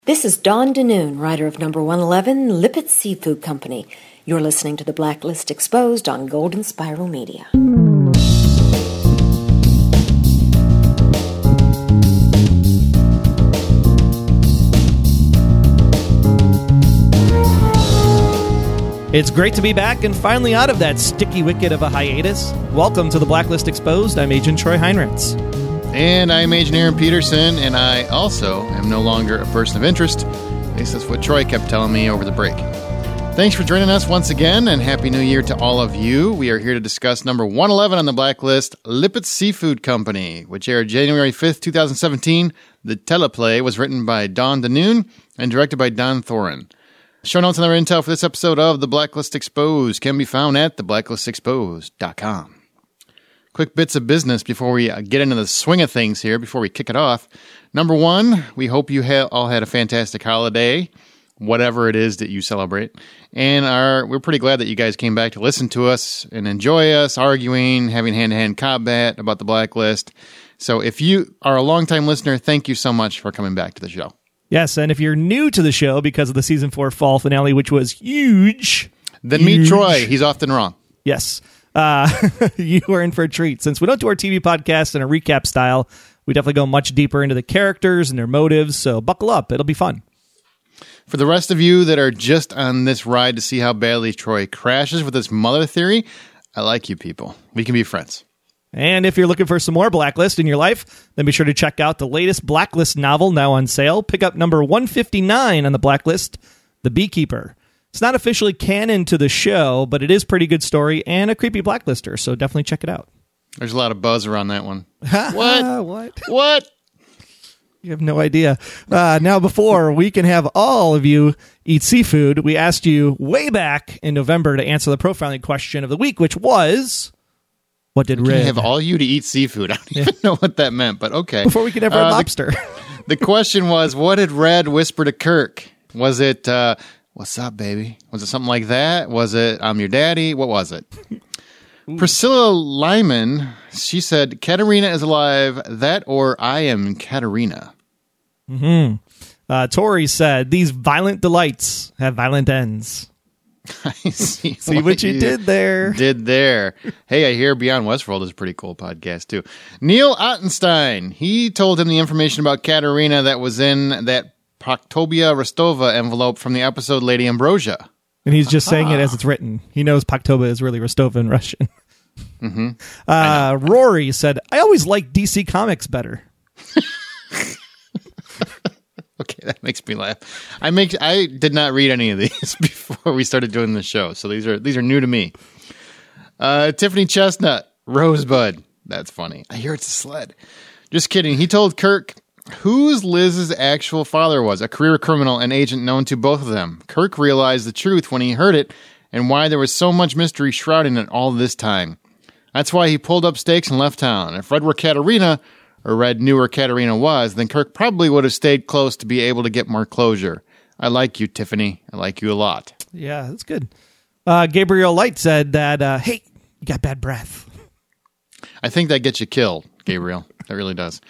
This is Dawn Denoon, writer of number 111, Lippert Seafood Company. You're listening to The Blacklist Exposed on Golden Spiral Media. It's great to be back and finally out of that sticky wicket of a hiatus. Welcome to The Blacklist Exposed. I'm Agent Troy Heinritz. And I'm Agent Aaron Peterson, and I also am no longer a person of interest. At least that's what Troy kept telling me over the break. Thanks for joining us once again, and Happy New Year to all of you. We are here to discuss number 111 on the Blacklist, Lippert Seafood Company, which aired January 5th, 2017. The teleplay was written by Dawn Denoon and directed by Don Thoren. Show notes and other intel for this episode of The Blacklist Exposed can be found at theblacklistexposed.com. Quick bits of business before we get into the swing of things here, before we kick it off. Number one, we hope you all had a fantastic holiday, whatever it is that you celebrate. And we're pretty glad that you guys came back to listen to us and enjoy us arguing, having hand-to-hand combat about the Blacklist. So if you are a longtime listener, thank you so much for coming back to the show. Yes, and if you're new to the show because of the Season 4 fall finale, which was huge... Then meet Troy. He's often wrong. Yes. You are in for a treat. Since we don't do our TV podcast in a recap style, we definitely go much deeper into the characters and their motives, so buckle up. It'll be fun. For the rest of you that are just on this ride to see how badly Troy crashes with his mother theory, I like you people. We can be friends. And if you're looking for some more Blacklist in your life, then be sure to check out the latest Blacklist novel now on sale. Pick up number 159 on the Blacklist, The Beekeeper. It's not officially canon to the show, but it is a pretty good story and a creepy Blacklister, so definitely check it out. There's a lot of buzz around that one. What? What? You have no idea. Now, before we can have all of you eat seafood, we asked you way back in November to answer the profiling question of the week, which was... What did Red have all you to eat seafood? I don't even know what that meant, but okay. Before we could have Red Lobster. The question was, what did Red whisper to Kirk? Was it, what's up, baby? Was it something like that? Was it, I'm your daddy? What was it? Priscilla Lyman, she said, Katerina is alive, that or I am Katerina. Mm-hmm. Tori said, these violent delights have violent ends. I see what you did there. Hey, I hear Beyond Westworld is a pretty cool podcast, too. Neil Ottenstein, he told him the information about Katerina that was in that Poctobia Rostova envelope from the episode Lady Ambrosia. And he's just saying it as it's written. He knows Poctoba is really Rostova in Russian. Mm-hmm. Rory said, I always liked DC Comics better. Okay, that makes me laugh. I did not read any of these before we started doing the show, so these are new to me. Tiffany Chestnut, Rosebud. That's funny. I hear it's a sled. Just kidding. He told Kirk whose Liz's actual father was, a career criminal and agent known to both of them. Kirk realized the truth when he heard it and why there was so much mystery shrouding it all this time. That's why he pulled up stakes and left town. If Red were Katerina, or Red knew where Katerina was, then Kirk probably would have stayed close to be able to get more closure. I like you, Tiffany. I like you a lot. Yeah, that's good. Gabriel Light said that, hey, you got bad breath. I think that gets you killed, Gabriel. That really does.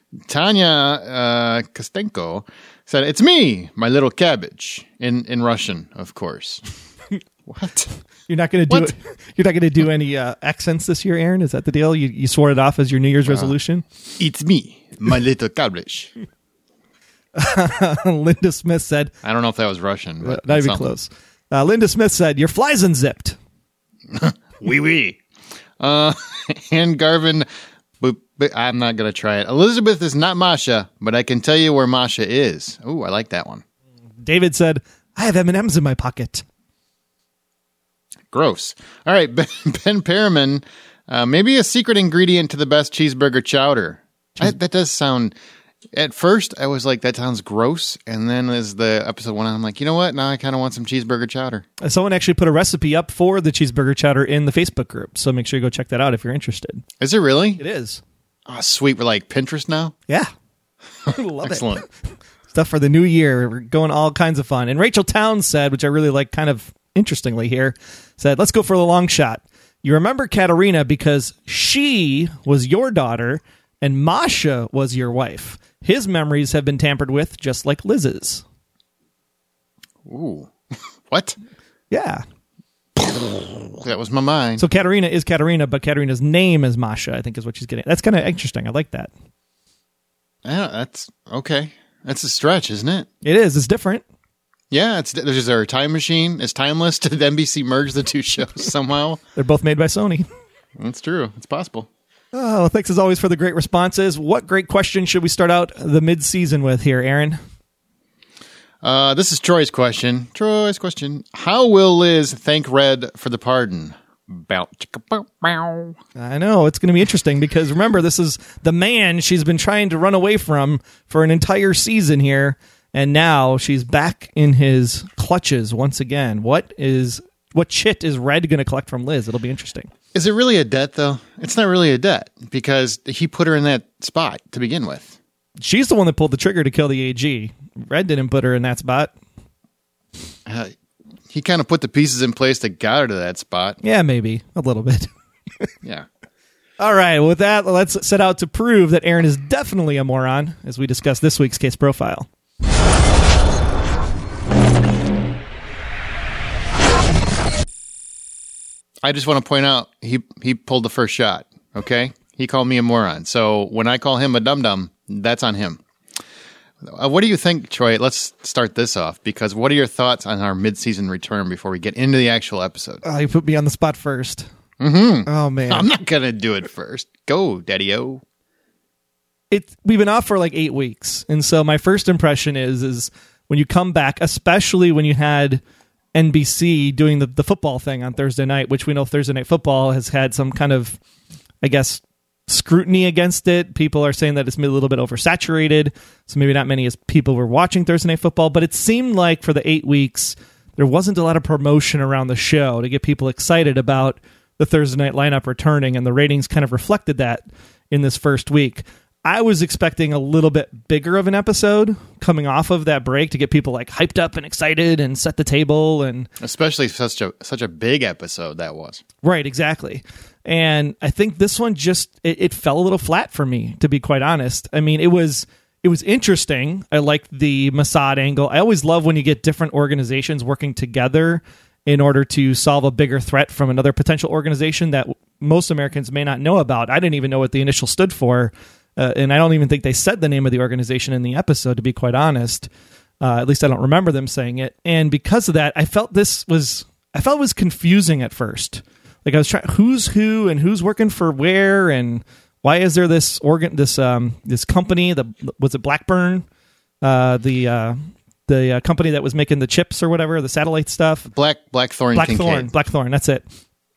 Tanya Kostenko said, it's me, my little cabbage. In Russian, of course. What? You're not going to do it. You're not going to do any accents this year, Aaron? Is that the deal? You swore it off as your New Year's resolution? It's me, my little cabbage. Linda Smith said... I don't know if that was Russian, but not even close. Linda Smith said, your fly's unzipped. Oui. And Garvin... But I'm not going to try it. Elizabeth is not Masha, but I can tell you where Masha is. Ooh, I like that one. David said, I have M&Ms in my pocket. Gross. All right, Ben Perriman, maybe a secret ingredient to the best cheeseburger chowder. That does sound... At first, I was like, that sounds gross. And then as the episode went on, I'm like, you know what? Now I kind of want some cheeseburger chowder. Someone actually put a recipe up for the cheeseburger chowder in the Facebook group. So make sure you go check that out if you're interested. Is it really? It is. Oh, sweet. We're like Pinterest now? Yeah. Love Excellent. It. Stuff for the new year. We're going all kinds of fun. And Rachel Towns said, which I really like kind of interestingly here, said, let's go for the long shot. You remember Katerina because she was your daughter and Masha was your wife. his memories have been tampered with, just like Liz's. Ooh. What? Yeah. That was my mind. So Katerina is Katerina, but Katerina's name is Masha, I think is what she's getting. That's kind of interesting. I like that. Yeah, that's okay. That's a stretch, isn't it? It is. It's different. Yeah, there's a time machine. It's timeless. Did NBC merge the two shows somehow? They're both made by Sony. That's true. It's possible. Oh, thanks as always for the great responses. What great question should we start out the mid-season with here, Aaron? This is Troy's question. How will Liz thank Red for the pardon? I know. It's going to be interesting because remember, this is the man she's been trying to run away from for an entire season here, and now she's back in his clutches once again. What chit is Red going to collect from Liz? It'll be interesting. Is it really a debt, though? It's not really a debt because he put her in that spot to begin with. She's the one that pulled the trigger to kill the AG. Red didn't put her in that spot. He kind of put the pieces in place that got her to that spot. Yeah, maybe. A little bit. Yeah. All right. With that, let's set out to prove that Aaron is definitely a moron as we discuss this week's case profile. I just want to point out he pulled the first shot, okay? He called me a moron. So when I call him a dum-dum, that's on him. What do you think, Troy? Let's start this off, because what are your thoughts on our mid-season return before we get into the actual episode? You put me on the spot first. Mm-hmm. Oh, man. I'm not going to do it first. Go, Daddy-O. We've been off for like 8 weeks, and so my first impression is when you come back, especially when you had NBC doing the football thing on Thursday night, which we know Thursday Night Football has had some kind of, I guess, scrutiny against it. People are saying that it's a little bit oversaturated, so maybe not many as people were watching Thursday Night Football, but it seemed like for the 8 weeks, there wasn't a lot of promotion around the show to get people excited about the Thursday night lineup returning, and the ratings kind of reflected that in this first week. I was expecting a little bit bigger of an episode coming off of that break to get people like hyped up and excited and set the table, and especially such a big episode that was. Right, exactly. And I think this one just it fell a little flat for me, to be quite honest. I mean, it was interesting. I liked the Mossad angle. I always love when you get different organizations working together in order to solve a bigger threat from another potential organization that most Americans may not know about. I didn't even know what the initial stood for. And I don't even think they said the name of the organization in the episode, to be quite honest. At least I don't remember them saying it. And because of that, I felt it was confusing at first. Like I was trying, who's who and who's working for where, and why is there this company? Was it Blackburn? The company that was making the chips or whatever, the satellite stuff. Blackthorn. Blackthorn. That's it.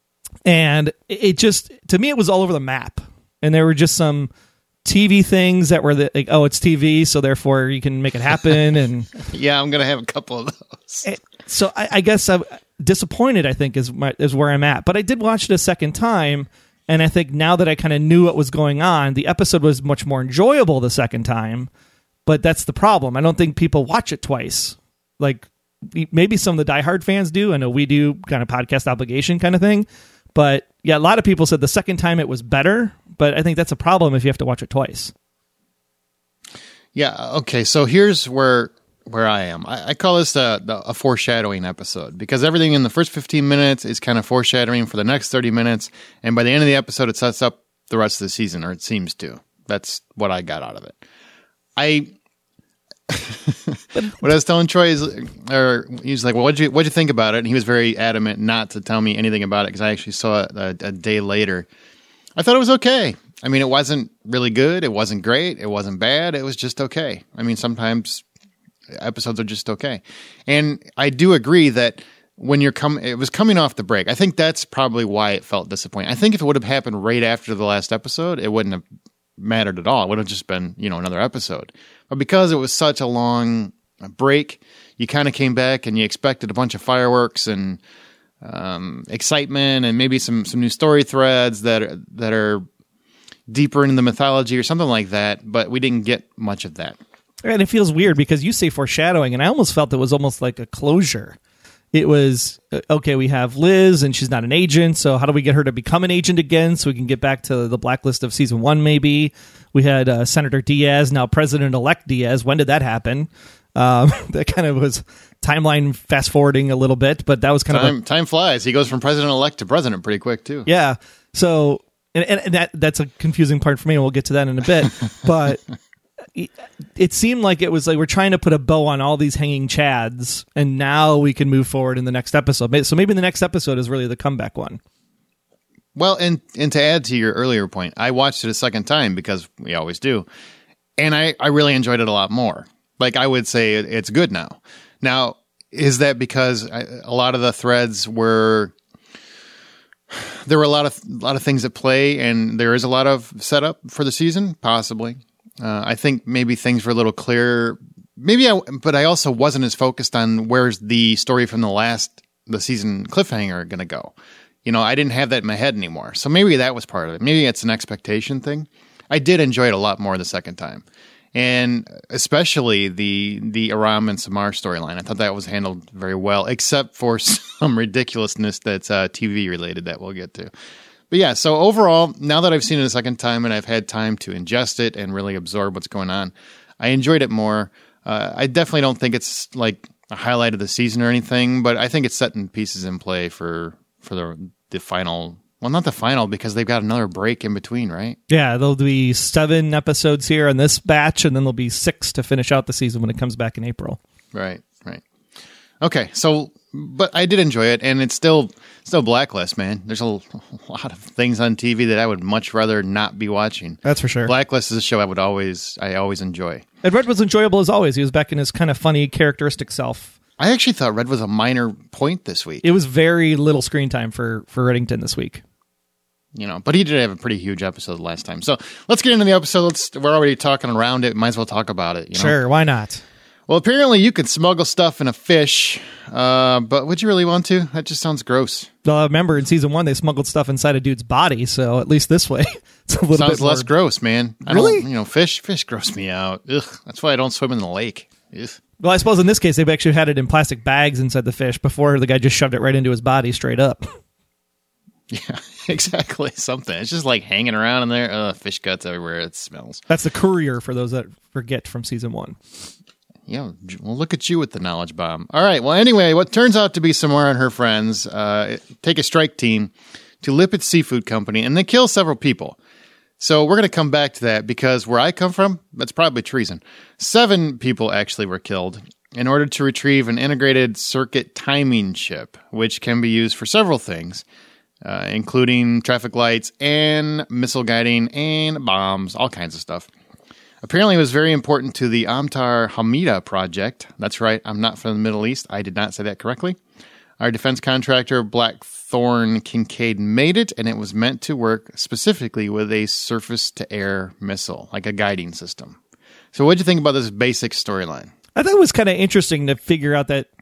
And it just, to me, it was all over the map. And there were just some TV things that were like, oh, it's TV, so therefore you can make it happen. And yeah, I'm gonna have a couple of those. So I guess I'm disappointed, I think, is where I'm at. But I did watch it a second time, and I think now that I kind of knew what was going on, the episode was much more enjoyable the second time. But that's the problem. I don't think people watch it twice. Like maybe some of the diehard fans do. I know we do, kind of podcast obligation kind of thing. But yeah, a lot of people said the second time it was better, but I think that's a problem if you have to watch it twice. Yeah, okay, so here's where I am. I call this a foreshadowing episode, because everything in the first 15 minutes is kind of foreshadowing for the next 30 minutes, and by the end of the episode, it sets up the rest of the season, or it seems to. That's what I got out of it. What I was telling Troy is, or he was like, well, what'd you think about it? And he was very adamant not to tell me anything about it, because I actually saw it a day later. I thought it was okay. I mean, it wasn't really good. It wasn't great. It wasn't bad. It was just okay. I mean, sometimes episodes are just okay. And I do agree that when it was coming off the break. I think that's probably why it felt disappointing. I think if it would have happened right after the last episode, it wouldn't have mattered at all. It would have just been, another episode. But because it was such a long break, you kind of came back and you expected a bunch of fireworks and excitement and maybe some new story threads that are deeper into the mythology or something like that. But we didn't get much of that. And it feels weird because you say foreshadowing, and I almost felt it was almost like a closure. it was, okay, we have Liz, and she's not an agent, so how do we get her to become an agent again so we can get back to the blacklist of season 1, maybe? We had Senator Diaz, now President-elect Diaz. When did that happen? That kind of was timeline fast-forwarding a little bit, but that was kind of... Time flies. He goes from President-elect to president pretty quick, too. Yeah, so... And that's a confusing part for me, and we'll get to that in a bit, but... It seemed like it was like we're trying to put a bow on all these hanging chads, and now we can move forward in the next episode. So maybe the next episode is really the comeback one. Well, and to add to your earlier point, I watched it a second time because we always do, and I really enjoyed it a lot more. Like, I would say it's good now. Now, is that because a lot of the threads were... There were a lot of things at play, and there is a lot of setup for the season? Possibly. I think maybe things were a little clearer. But I also wasn't as focused on where's the story from the season cliffhanger going to go. I didn't have that in my head anymore. So maybe that was part of it. Maybe it's an expectation thing. I did enjoy it a lot more the second time. And especially the Aram and Samar storyline. I thought that was handled very well, except for some ridiculousness that's TV related that we'll get to. But yeah, so overall, now that I've seen it a second time and I've had time to ingest it and really absorb what's going on, I enjoyed it more. I definitely don't think it's like a highlight of the season or anything, but I think it's setting pieces in play for the final. Well, not the final, because they've got another break in between, right? Yeah, there'll be 7 episodes here in this batch, and then there'll be 6 to finish out the season when it comes back in April. Right. Okay, so... But I did enjoy it, and it's still Blacklist, man. There's a lot of things on TV that I would much rather not be watching. That's for sure. Blacklist is a show I always enjoy. And Red was enjoyable as always. He was back in his kind of funny, characteristic self. I actually thought Red was a minor point this week. It was very little screen time for Reddington this week. But he did have a pretty huge episode last time. So let's get into the episode. We're already talking around it. Might as well talk about it. Sure, why not? Well, apparently you could smuggle stuff in a fish, but would you really want to? That just sounds gross. Well, I remember in season 1 they smuggled stuff inside a dude's body, so at least this way it's a little sounds bit less gross, man. Really? Fish gross me out. Ugh, that's why I don't swim in the lake. Ugh. Well, I suppose in this case they've actually had it in plastic bags inside the fish before the guy just shoved it right into his body straight up. Yeah, exactly. Something. It's just like hanging around in there. Fish guts everywhere. It smells. That's the courier for those that forget from season 1. Yeah, well, look at you with the knowledge bomb. All right, well, anyway, what turns out to be Samara and her friends take a strike team to Lippitt Seafood Company, and they kill several people. So we're going to come back to that, because where I come from, that's probably treason. 7 people actually were killed in order to retrieve an integrated circuit timing chip, which can be used for several things, including traffic lights and missile guiding and bombs, all kinds of stuff. Apparently, it was very important to the Amtar Hamida project. That's right, I'm not from the Middle East. I did not say that correctly. Our defense contractor, Blackthorn Kincaid, made it, and it was meant to work specifically with a surface-to-air missile, like a guiding system. So what did you think about this basic storyline? I thought it was kind of interesting to figure out that,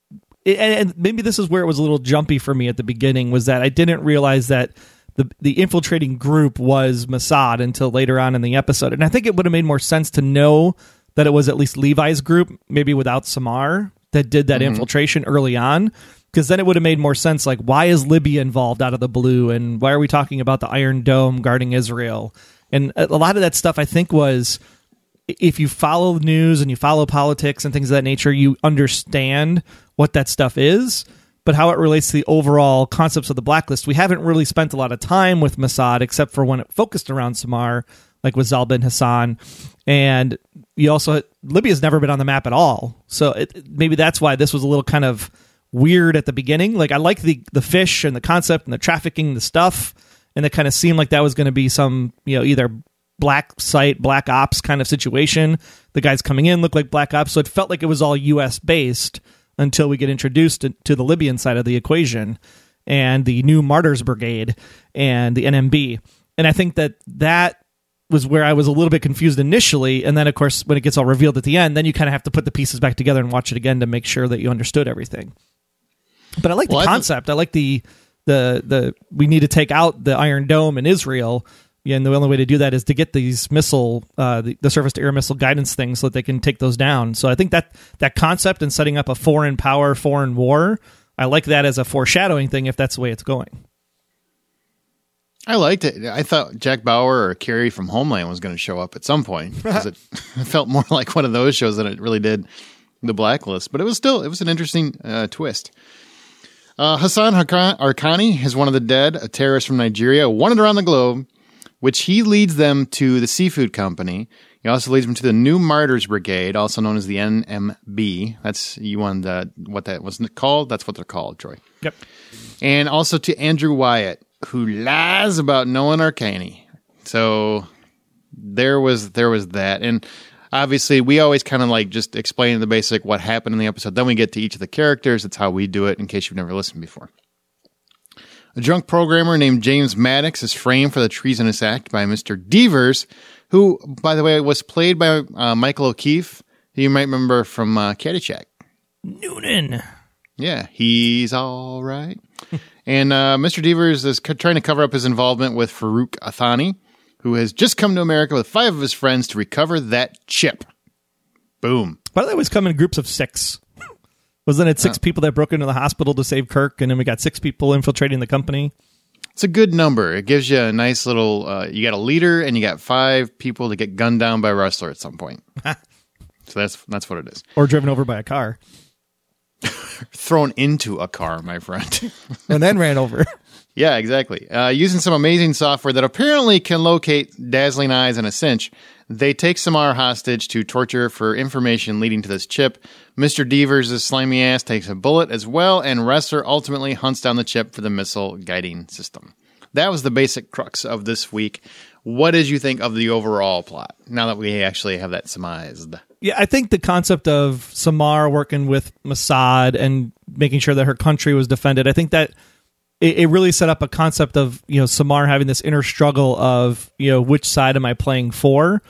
and maybe this is where it was a little jumpy for me at the beginning, was that I didn't realize that the infiltrating group was Mossad until later on in the episode. And I think it would have made more sense to know that it was at least Levi's group, maybe without Samar, that did that infiltration early on. Because then it would have made more sense, like, why is Libya involved out of the blue? And why are we talking about the Iron Dome guarding Israel? And a lot of that stuff, I think, was, if you follow the news and you follow politics and things of that nature, you understand what that stuff is. But how it relates to the overall concepts of the Blacklist, we haven't really spent a lot of time with Mossad, except for when it focused around Samar, like with Zal bin Hassan. And you also, Libya's never been on the map at all. So maybe that's why this was a little kind of weird at the beginning. Like, I like the fish and the concept and the trafficking, the stuff, and it kind of seemed like that was going to be some, either black site, black ops kind of situation. The guys coming in looked like black ops, so it felt like it was all U.S. based until we get introduced to the Libyan side of the equation and the new Martyrs Brigade and the NMB. And I think that was where I was a little bit confused initially. And then, of course, when it gets all revealed at the end, then you kind of have to put the pieces back together and watch it again to make sure that you understood everything. But I like the concept. I like the we need to take out the Iron Dome in Israel. Yeah, and the only way to do that is to get these missile, the surface-to-air missile guidance things so that they can take those down. So I think that concept and setting up a foreign power, foreign war I like that as a foreshadowing thing if that's the way it's going. I liked it. I thought Jack Bauer or Carrie from Homeland was going to show up at some point because it felt more like one of those shows than it really did The Blacklist. But it was an interesting twist. Hassan Arqani is one of the dead, a terrorist from Nigeria, wanted around the globe, which he leads them to the seafood company. He also leads them to the New Martyrs Brigade, also known as the NMB. That's what that was called. That's what they're called, Troy. Yep. And also to Andrew Wyatt, who lies about knowing Arcani. So there was that. And obviously, we always kind of like just explain the basic what happened in the episode. Then we get to each of the characters. That's how we do it, in case you've never listened before. A drunk programmer named James Maddox is framed for the treasonous act by Mr. Devers, who, by the way, was played by Michael O'Keefe, who you might remember from Caddyshack. Noonan. Yeah, he's all right. And Mr. Devers is trying to cover up his involvement with Farouk Athani, who has just come to America with 5 of his friends to recover that chip. Boom. Why do they always come in groups of 6? Wasn't it 6 people that broke into the hospital to save Kirk, and then we got 6 people infiltrating the company? It's a good number. It gives you a nice little, you got a leader and you got 5 people to get gunned down by a wrestler at some point. So that's what it is. Or driven over by a car. Thrown into a car, my friend. And then ran over. Yeah, exactly. Using some amazing software that apparently can locate dazzling eyes in a cinch, they take Samar hostage to torture for information leading to this chip. Mr. Devers' slimy ass takes a bullet as well, and Wrestler ultimately hunts down the chip for the missile guiding system. That was the basic crux of this week. What did you think of the overall plot, now that we actually have that surmised? Yeah, I think the concept of Samar working with Mossad and making sure that her country was defended, I think that it really set up a concept of, Samar having this inner struggle of, which side am I playing for?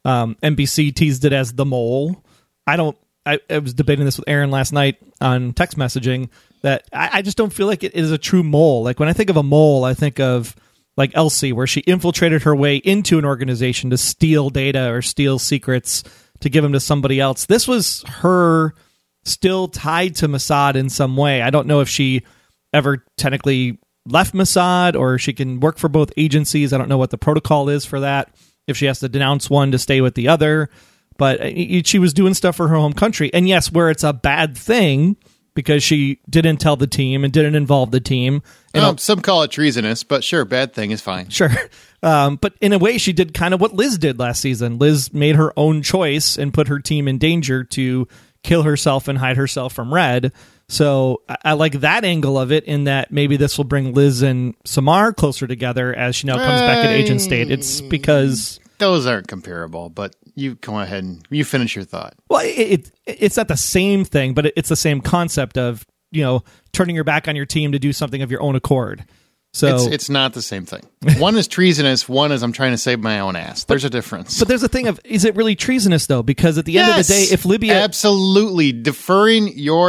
NBC teased it as the mole. I was debating this with Aaron last night on text messaging that I just don't feel like it is a true mole. Like when I think of a mole, I think of like Elsie, where she infiltrated her way into an organization to steal data or steal secrets to give them to somebody else. This was her still tied to Mossad in some way. I don't know if she ever technically left Mossad or she can work for both agencies. I don't know what the protocol is for that, if she has to denounce one to stay with the other. But she was doing stuff for her home country. And yes, where it's a bad thing because she didn't tell the team and didn't involve the team. Some call it treasonous, but sure, bad thing is fine. Sure. But in a way, she did kind of what Liz did last season. Liz made her own choice and put her team in danger to kill herself and hide herself from Red. So I like that angle of it, in that maybe this will bring Liz and Samar closer together as she now comes back at agent state. It's because those aren't comparable, but you go ahead and you finish your thought. Well, it's not the same thing, but it's the same concept of, turning your back on your team to do something of your own accord. So it's not the same thing. One is treasonous. One is I'm trying to save my own ass. There's a difference. But there's a thing of, is it really treasonous though? Because at the end of the day, if Libya absolutely deferring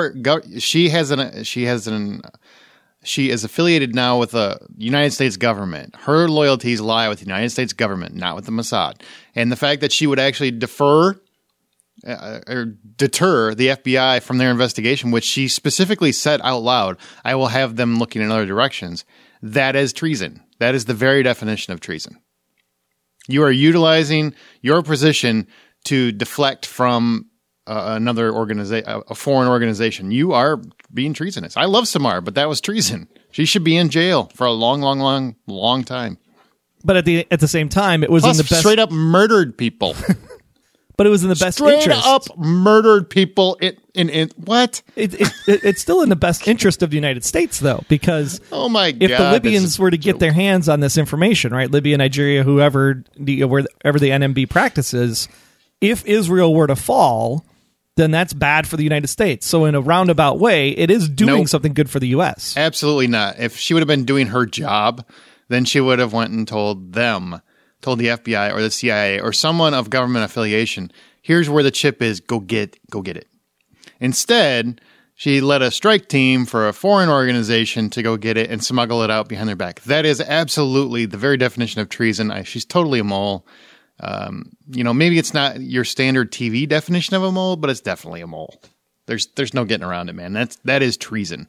she is affiliated now with the United States government. Her loyalties lie with the United States government, not with the Mossad. And the fact that she would actually defer or deter the FBI from their investigation, which she specifically said out loud, I will have them looking in other directions. That is treason. That is the very definition of treason. You are utilizing your position to deflect from another organization, a foreign organization. You are being treasonous. I love Samar, but that was treason. She should be in jail for a long time. But at the same time, it was Plus, in the best. Straight up murdered people. But it was in the best interest. Straight up murdered people. In what? It's still in the best interest of the United States, though, because oh my if God, the Libyans were to get their hands on this information, right, Libya, Nigeria, wherever the NMB practices, if Israel were to fall, then that's bad for the United States. So in a roundabout way, it is doing something good for the U.S. Absolutely not. If she would have been doing her job, then she would have went and told the FBI or the CIA or someone of government affiliation, here's where the chip is, go get it. Instead, she led a strike team for a foreign organization to go get it and smuggle it out behind their back. That is absolutely the very definition of treason. She's totally a mole. Maybe it's not your standard TV definition of a mole, but it's definitely a mole. There's no getting around it, man. That is treason.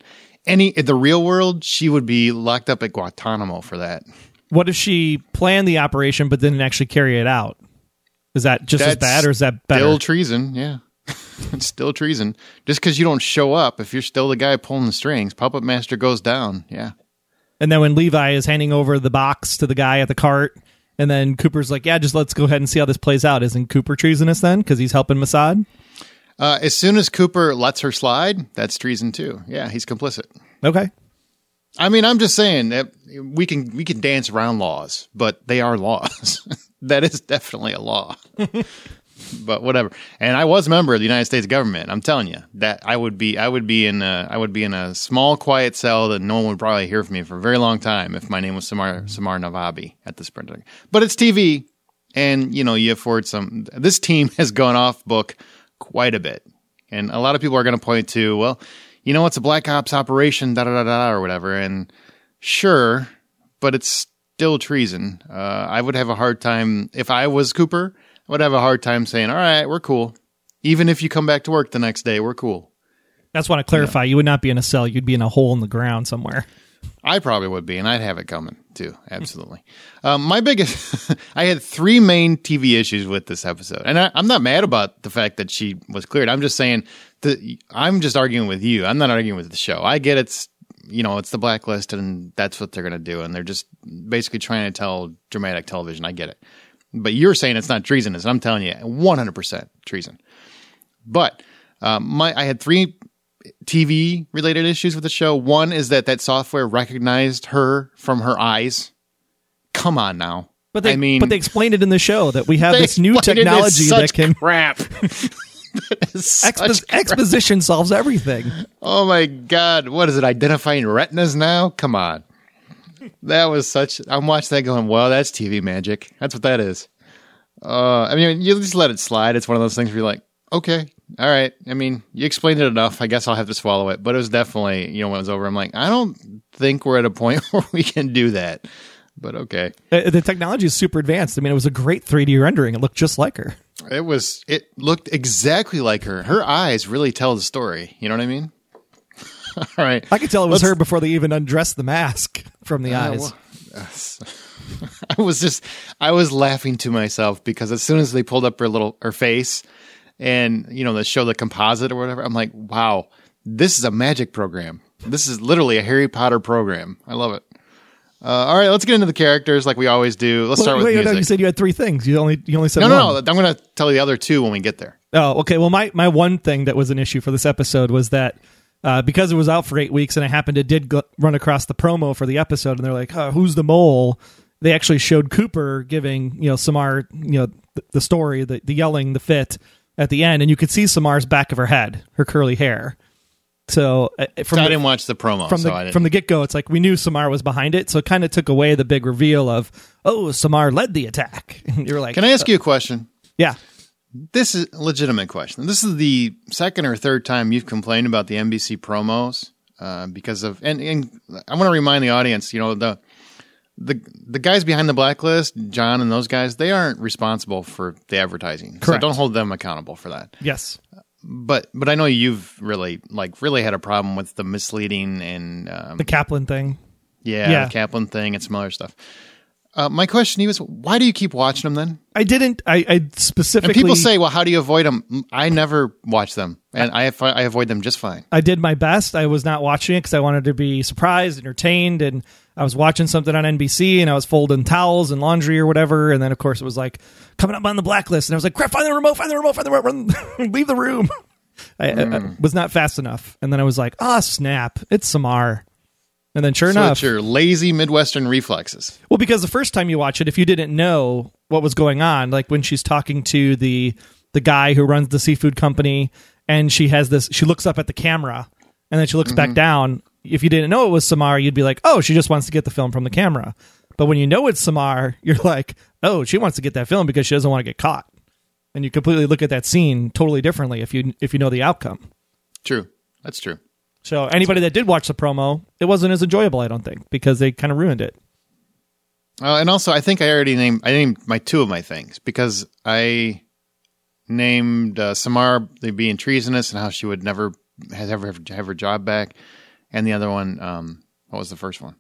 in the real world, she would be locked up at Guantanamo for that. What if she planned the operation but didn't actually carry it out? Is that just as bad, or is that better? Still treason, yeah. It's still treason. Just because you don't show up, if you're still the guy pulling the strings, puppet master goes down, yeah. And then when Levi is handing over the box to the guy at the cart, and then Cooper's like, yeah, just let's go ahead and see how this plays out. Isn't Cooper treasonous then because he's helping Mossad? As soon as Cooper lets her slide, that's treason too. Yeah, he's complicit. Okay. I mean, I'm just saying that we can dance around laws, but they are laws. That is definitely a law. But whatever. And I was a member of the United States government. I'm telling you that I would be in a small, quiet cell that no one would probably hear from me for a very long time if my name was Samar Navabi at this point. But it's TV, and you afford some. This team has gone off book quite a bit, and a lot of people are going to point to, well, it's a Black Ops operation, da da da da, or whatever. And sure, but it's still treason. I would have a hard time if I was Cooper. I would have a hard time saying, all right, we're cool. Even if you come back to work the next day, we're cool. That's what I clarify. You would not be in a cell. You'd be in a hole in the ground somewhere. I probably would be, and I'd have it coming too. Absolutely. My biggest, I had 3 main TV issues with this episode, and I'm not mad about the fact that she was cleared. I'm just saying I'm just arguing with you. I'm not arguing with the show. I get it's the blacklist, and that's what they're going to do, and they're just basically trying to tell dramatic television. I get it. But you're saying it's not treasonous, and I'm telling you, 100% treason. But I had 3 TV-related issues with the show. One is that software recognized her from her eyes. Come on now. But they explained it in the show that we have this new technology that can... crap. Exposition solves everything. Oh, my God. What is it, identifying retinas now? Come on. That was I'm watching that going, well, that's TV magic. That's what that is. You just let it slide. It's one of those things where you're like, okay, all right. I mean, you explained it enough. I guess I'll have to swallow it. But it was definitely, when it was over, I'm like, I don't think we're at a point where we can do that. But okay. The technology is super advanced. I mean, it was a great 3D rendering. It looked just like her. It looked exactly like her. Her eyes really tell the story. You know what I mean? All right. I could tell it was her before they even undressed the mask from the eyes. I was laughing to myself because as soon as they pulled up her face and, they show the composite or whatever, I'm like, wow, this is a magic program. This is literally a Harry Potter program. I love it. All right, let's get into the characters like we always do. Let's start with music. No, you said you had 3 things. You only said one. No. I'm going to tell you the other 2 when we get there. Oh, okay. Well, my one thing that was an issue for this episode was that because it was out for 8 weeks and I happened to run across the promo for the episode and they're like, who's the mole? They actually showed Cooper giving, Samar, the story, the yelling, the fit at the end. And you could see Samar's back of her head, her curly hair. So I didn't watch the promo. From the get-go, it's like we knew Samar was behind it. So it kind of took away the big reveal of, Samar led the attack. And you were like, can I ask you a question? Yeah. This is a legitimate question. This is the second or third time you've complained about the NBC promos because of, and I want to remind the audience, the guys behind the blacklist, John and those guys, they aren't responsible for the advertising. Correct. So don't hold them accountable for that. Yes. But I know you've really had a problem with the misleading and the Kaplan thing. Yeah, the Kaplan thing and some other stuff. My question to you is, why do you keep watching them then? I didn't. I specifically... And people say, well, how do you avoid them? I never watch them, and I avoid them just fine. I did my best. I was not watching it because I wanted to be surprised, entertained, and I was watching something on NBC, and I was folding towels and laundry or whatever, and then, of course, it was like, coming up on the blacklist, and I was like, crap, find the remote, run, leave the room. I was not fast enough, and then I was like, snap, it's Samar. And then sure enough... it's your lazy Midwestern reflexes. Well, because the first time you watch it, if you didn't know what was going on, like when she's talking to the guy who runs the seafood company, and she looks up at the camera, and then she looks back down. If you didn't know it was Samar, you'd be like, she just wants to get the film from the camera. But when you know it's Samar, you're like, she wants to get that film because she doesn't want to get caught. And you completely look at that scene totally differently if you know the outcome. True. That's true. So anybody that did watch the promo, it wasn't as enjoyable, I don't think, because they kind of ruined it. And also, I think I named my 2 of my things because I named Samar being treasonous and how she would never have her job back. And the other one, what was the first one?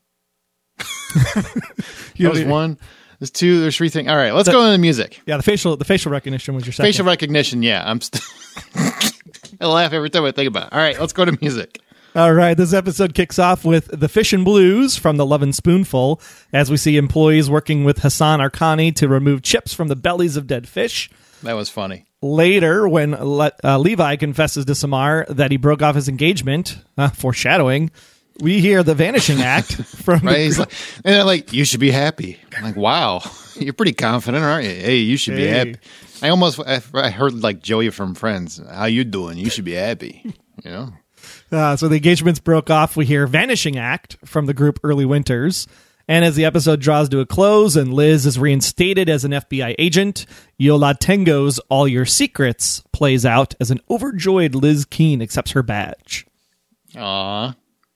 That was one. There's two. There's three things. All right, let's go into music. Yeah, the facial recognition was your second. Facial recognition. Yeah, I laugh every time I think about it. All right, let's go to music. All right, this episode kicks off with The Fish and Blues from The Lovin' Spoonful, as we see employees working with Hassan Arqani to remove chips from the bellies of dead fish. That was funny. Later, when Levi confesses to Samar that he broke off his engagement, foreshadowing, we hear the vanishing act from right. He's like, and they're like, you should be happy. I'm like, wow, you're pretty confident, aren't you? Hey, you should be happy. I heard like Joey from Friends. How you doing? You should be happy. You know. So the engagements broke off. We hear vanishing act from the group Early Winters. And as the episode draws to a close and Liz is reinstated as an FBI agent, Yo La Tengo's All Your Secrets plays out as an overjoyed Liz Keene accepts her badge. Aww.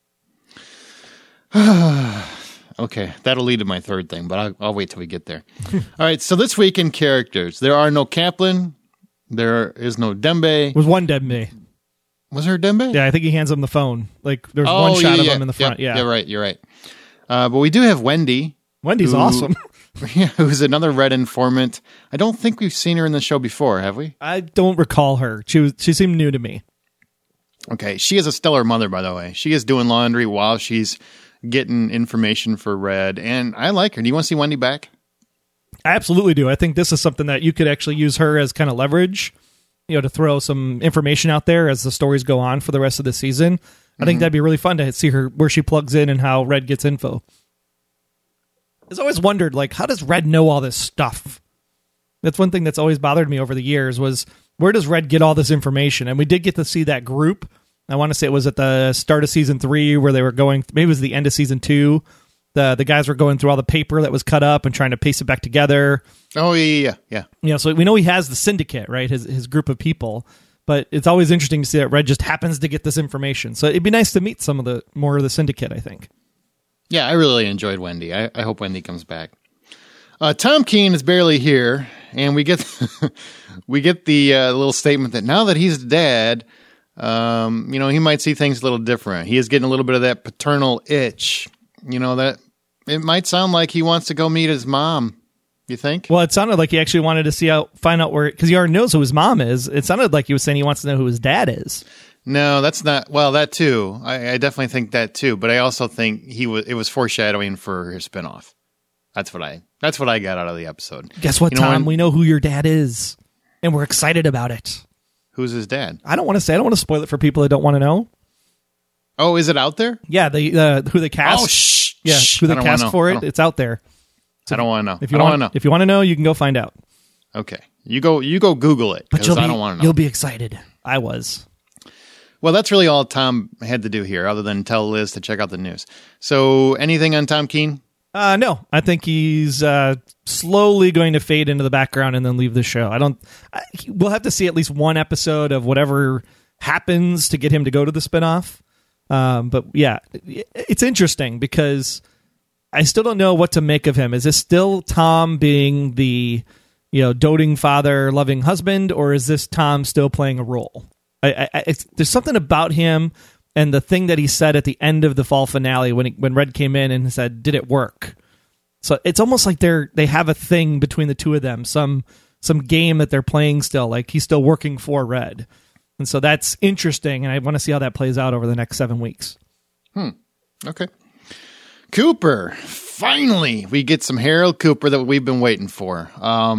Okay, that'll lead to my third thing, but I'll wait till we get there. All right, so this week in characters, there are no Kaplan, there is no Dembe. Was one Dembe. Was there a Dembe? Yeah, I think he hands him the phone. Like, there's one shot of him in the front. Yeah, you're right. But we do have Wendy. Wendy's awesome. Yeah, who's another Red informant. I don't think we've seen her in the show before, have we? I don't recall her. She seemed new to me. Okay, she is a stellar mother, by the way. She is doing laundry while she's getting information for Red, and I like her. Do you want to see Wendy back? I absolutely do. I think this is something that you could actually use her as kind of leverage, to throw some information out there as the stories go on for the rest of the season. I think that'd be really fun to see her where she plugs in and how Red gets info. I've always wondered, like, how does Red know all this stuff? That's one thing that's always bothered me over the years was, where does Red get all this information? And we did get to see that group. I want to say it was at the start of season 3 where they were going, maybe it was the end of season 2. The guys were going through all the paper that was cut up and trying to piece it back together. Oh, yeah. So we know he has the syndicate, right? His group of people. But it's always interesting to see that Red just happens to get this information. So it'd be nice to meet more of the syndicate, I think. Yeah, I really enjoyed Wendy. I hope Wendy comes back. Tom Keene is barely here, and we get the little statement that now that he's dad, he might see things a little different. He is getting a little bit of that paternal itch. That it might sound like he wants to go meet his mom. You think? Well, it sounded like he actually wanted to find out where, because he already knows who his mom is. It sounded like he was saying he wants to know who his dad is. No, that's not. Well, that too. I definitely think that too. But I also think it was foreshadowing for his spinoff. That's what I got out of the episode. Guess what, Tom? We know who your dad is, and we're excited about it. Who's his dad? I don't want to say. I don't want to spoil it for people that don't want to know. Oh, is it out there? Yeah, who they cast. Oh, shh. Yeah, who they cast for it. It's out there. So I don't want to know. If you want to know, you can go find out. Okay, you go Google it, because I don't want to know. You'll be excited. I was. Well, that's really all Tom had to do here, other than tell Liz to check out the news. So, anything on Tom Keene? No, I think he's slowly going to fade into the background and then leave the show. We'll have to see at least one episode of whatever happens to get him to go to the spinoff. But yeah, it's interesting because I still don't know what to make of him. Is this still Tom being the, doting father, loving husband, or is this Tom still playing a role? There's something about him and the thing that he said at the end of the fall finale when Red came in and said, "Did it work?" So it's almost like they have a thing between the two of them, some game that they're playing still, like he's still working for Red. And so that's interesting, and I want to see how that plays out over the next 7 weeks. Okay. Cooper. Finally, we get some Harold Cooper that we've been waiting for.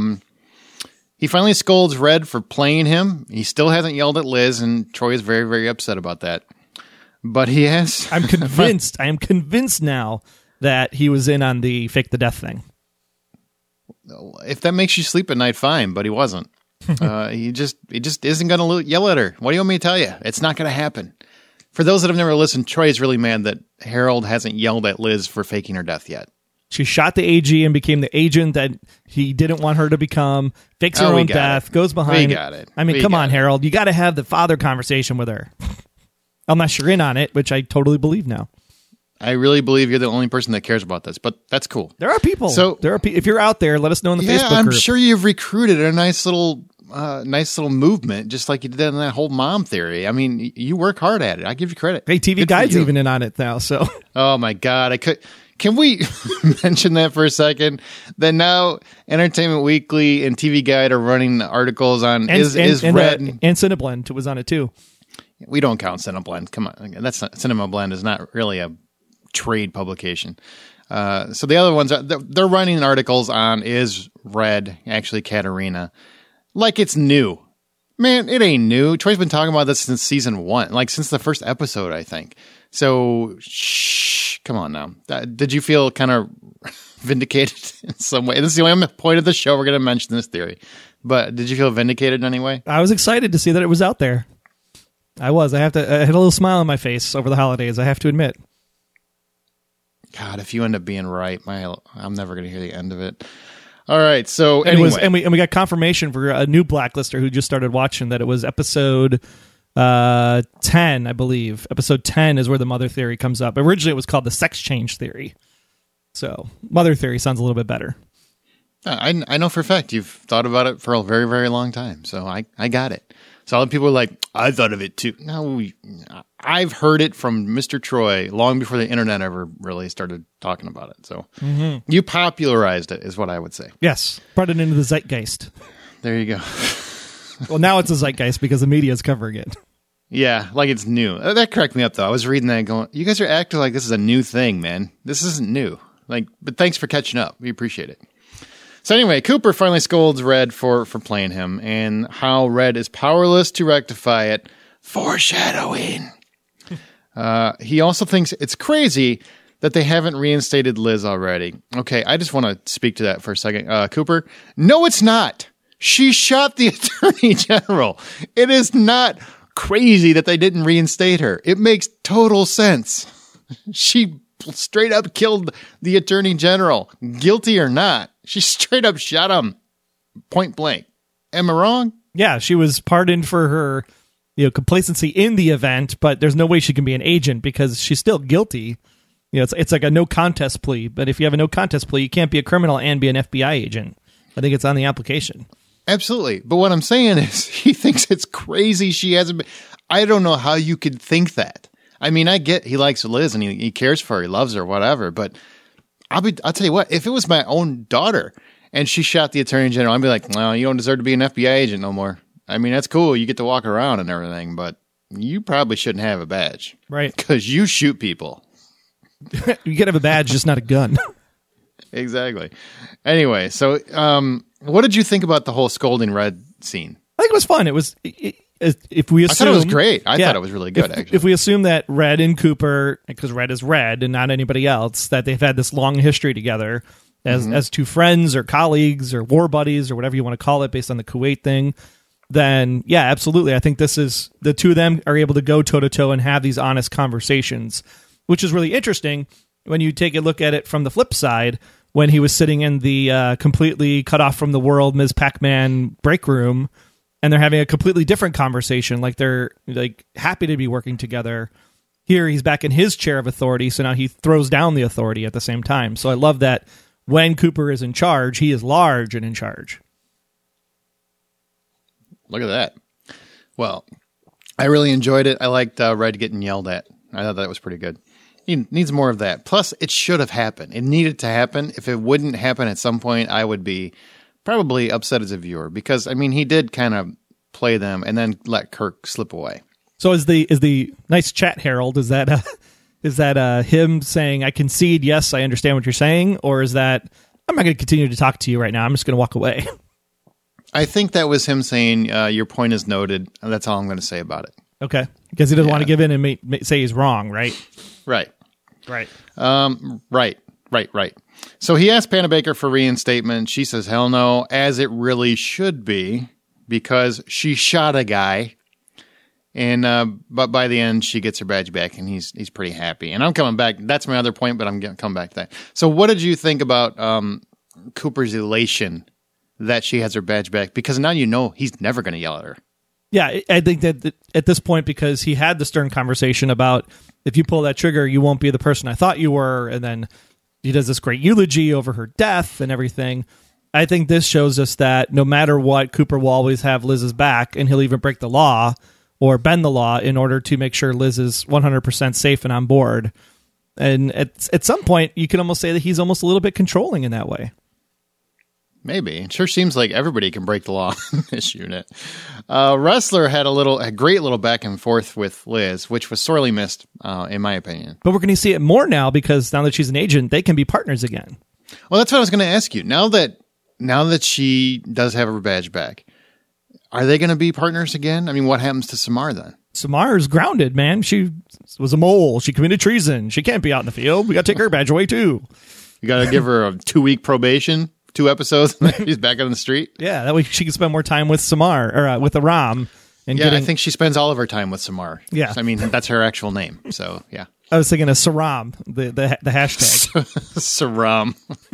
He finally scolds Red for playing him. He still hasn't yelled at Liz, and Troy is very, very upset about that. But he has... I am convinced now that he was in on the fake the death thing. If that makes you sleep at night, fine, but he wasn't. He just isn't going to yell at her. What do you want me to tell you? It's not going to happen. For those that have never listened, Troy is really mad that Harold hasn't yelled at Liz for faking her death yet. She shot the AG and became the agent that he didn't want her to become, fakes her own death, goes behind. We got it. I mean, come on, Harold. You got to have the father conversation with her. Unless you're in on it, which I totally believe now. I really believe you're the only person that cares about this, but that's cool. There are people. If you're out there, let us know in the Facebook group. I'm sure you've recruited a nice little nice little movement, just like you did in that whole mom theory. I mean, you work hard at it. I give you credit. Hey, TV Good Guide's for you. even in on it now. So, Oh my God, Can we mention that for a second? That now Entertainment Weekly and TV Guide are running articles on is Red. And Cineblend was on it too. We don't count Cineblend. Come on, that's not, Cinema Blend is not really a trade publication. So the other ones they're running articles on is Red actually Katarina, like it's new. Man, it ain't new. Troy's been talking about this since season 1, like since the first episode, I think. So, shh, come on now. Did you feel kind of vindicated in some way? This is the only point of the show we're going to mention this theory. But did you feel vindicated in any way? I was excited to see that it was out there. I was. I had a little smile on my face over the holidays, I have to admit. God, if you end up being right, I'm never going to hear the end of it. All right, so anyway. And we got confirmation for a new Blacklister who just started watching that it was episode 10, I believe. Episode 10 is where the mother theory comes up. Originally, it was called the sex change theory. So, mother theory sounds a little bit better. I know for a fact you've thought about it for a very, very long time. So I got it. So other people are like, I thought of it too. No, I've heard it from Mr. Troy long before the internet ever really started talking about it. So you popularized it is what I would say. Yes. Brought it into the zeitgeist. There you go. Well, now it's a zeitgeist because the media is covering it. Yeah, like it's new. That cracked me up, though. I was reading that going, you guys are acting like this is a new thing, man. This isn't new. But thanks for catching up. We appreciate it. So anyway, Cooper finally scolds Red for playing him and how Red is powerless to rectify it. Foreshadowing. He also thinks it's crazy that they haven't reinstated Liz already. Okay, I just want to speak to that for a second. Cooper, no, it's not. She shot the Attorney General. It is not crazy that they didn't reinstate her. It makes total sense. She straight up killed the Attorney General, guilty or not. She straight up shot him point blank. Am I wrong? Yeah, she was pardoned for her complacency in the event, but there's no way she can be an agent because she's still guilty. It's like a no contest plea, but if you have a no contest plea, you can't be a criminal and be an FBI agent. I think it's on the application. Absolutely. But what I'm saying is he thinks it's crazy she hasn't been. I don't know how you could think that. I mean, I get he likes Liz and he cares for her, he loves her, whatever, but I'll tell you what, if it was my own daughter and she shot the Attorney General, I'd be like, no, you don't deserve to be an FBI agent no more. I mean, that's cool. You get to walk around and everything, but you probably shouldn't have a badge. Right. Because you shoot people. You can have a badge, just not a gun. Exactly. Anyway, so what did you think about the whole scolding Red scene? I think it was fun. It was, if we assume, I thought it was great. I thought it was really good, actually. If we assume that Red and Cooper, because Red is Red and not anybody else, that they've had this long history together as two friends or colleagues or war buddies or whatever you want to call it based on the Kuwait thing, then yeah, absolutely. I think this is, the two of them are able to go toe-to-toe and have these honest conversations, which is really interesting when you take a look at it from the flip side, when he was sitting in the completely cut off from the world Ms. Pac-Man break room, and they're having a completely different conversation, like they're like happy to be working together. Here he's back in his chair of authority, so now he throws down the authority at the same time. So I love that when Cooper is in charge, he is large and in charge. Look at that. Well, I really enjoyed it. I liked Red getting yelled at. I thought that was pretty good. He needs more of that. Plus, it should have happened. It needed to happen. If it wouldn't happen at some point, I would be probably upset as a viewer because, I mean, he did kind of play them and then let Kirk slip away. So is the nice chat, Harold, is that him saying, I concede, yes, I understand what you're saying? Or is that, I'm not going to continue to talk to you right now. I'm just going to walk away. I think that was him saying, your point is noted. That's all I'm going to say about it. Okay. Because he doesn't want to give in and say he's wrong, right? Right. Right. Right. So he asked Panabaker for reinstatement. She says, hell no, as it really should be, because she shot a guy. And but by the end, she gets her badge back, and he's pretty happy. And I'm coming back. That's my other point, but I'm going to come back to that. So what did you think about Cooper's elation that she has her badge back? Because now you know he's never going to yell at her. Yeah, I think that at this point, because he had the stern conversation about, if you pull that trigger, you won't be the person I thought you were. And then he does this great eulogy over her death and everything. I think this shows us that no matter what, Cooper will always have Liz's back, and he'll even break the law or bend the law in order to make sure Liz is 100% safe and on board. And at some point, you can almost say that he's almost a little bit controlling in that way. Maybe. It sure seems like everybody can break the law in this unit. Ressler had a great little back and forth with Liz, which was sorely missed, in my opinion. But we're going to see it more now because now that she's an agent, they can be partners again. Well, that's what I was going to ask you. Now that she does have her badge back, are they going to be partners again? I mean, what happens to Samar then? Samar is grounded, man. She was a mole. She committed treason. She can't be out in the field. We got to take her badge away, too. You got to give her a 2-week probation, 2 episodes, and then she's back on the street? Yeah, that way she can spend more time with Samar, or with Aram. And I think she spends all of her time with Samar. Yeah. I mean, that's her actual name, so yeah. I was thinking of Saram, the hashtag. Saram.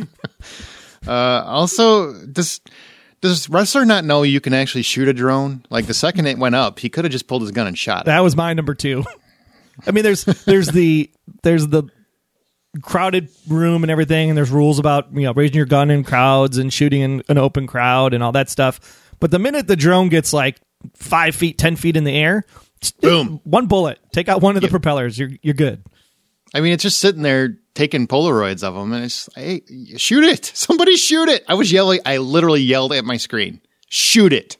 Also, does Ressler not know you can actually shoot a drone? Like, the second it went up, he could have just pulled his gun and shot it. That was my number 2. I mean, there's the crowded room and everything, and there's rules about raising your gun in crowds and shooting in an open crowd and all that stuff. But the minute the drone gets like 5 feet, 10 feet in the air, boom, one bullet, take out one of the propellers, you're good. I mean, it's just sitting there taking Polaroids of them, and it's, hey, shoot it! Somebody shoot it! I was yelling. I literally yelled at my screen, "Shoot it!"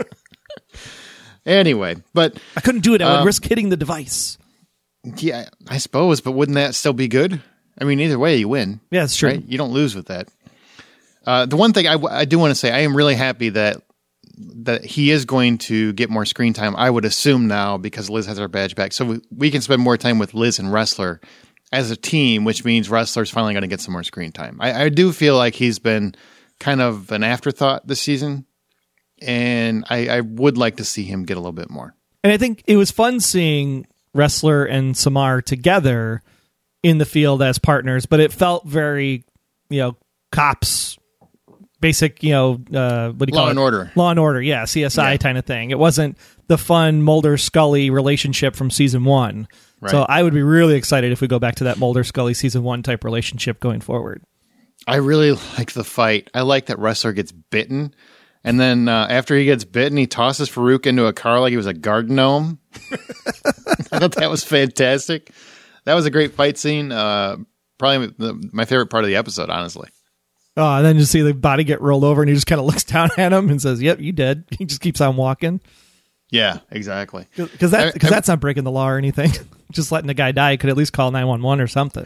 Anyway, but I couldn't do it. I would risk hitting the device. Yeah, I suppose, but wouldn't that still be good? I mean, either way, you win. Yeah, it's true. Right? You don't lose with that. The one thing I do want to say, I am really happy that he is going to get more screen time, I would assume now, because Liz has her badge back. So we can spend more time with Liz and Ressler as a team, which means Ressler's finally going to get some more screen time. I do feel like he's been kind of an afterthought this season, and I would like to see him get a little bit more. And I think it was fun seeing Ressler and Samar together in the field as partners, but it felt very, cops, basic, what do you call it? Law and Order. Law and Order, yeah, CSI kind of thing. It wasn't the fun Mulder-Scully relationship from season 1. Right. So I would be really excited if we go back to that Mulder-Scully season 1 type relationship going forward. I really like the fight. I like that Ressler gets bitten, and then after he gets bitten, he tosses Farouk into a car like he was a garden gnome. I thought that was fantastic. That was a great fight scene. Probably my favorite part of the episode, honestly. Oh, and then you see the body get rolled over, and he just kind of looks down at him and says, "Yep, you dead." He just keeps on walking. Yeah, exactly. Because that's not breaking the law or anything. Just letting the guy die. Could at least call 911 or something.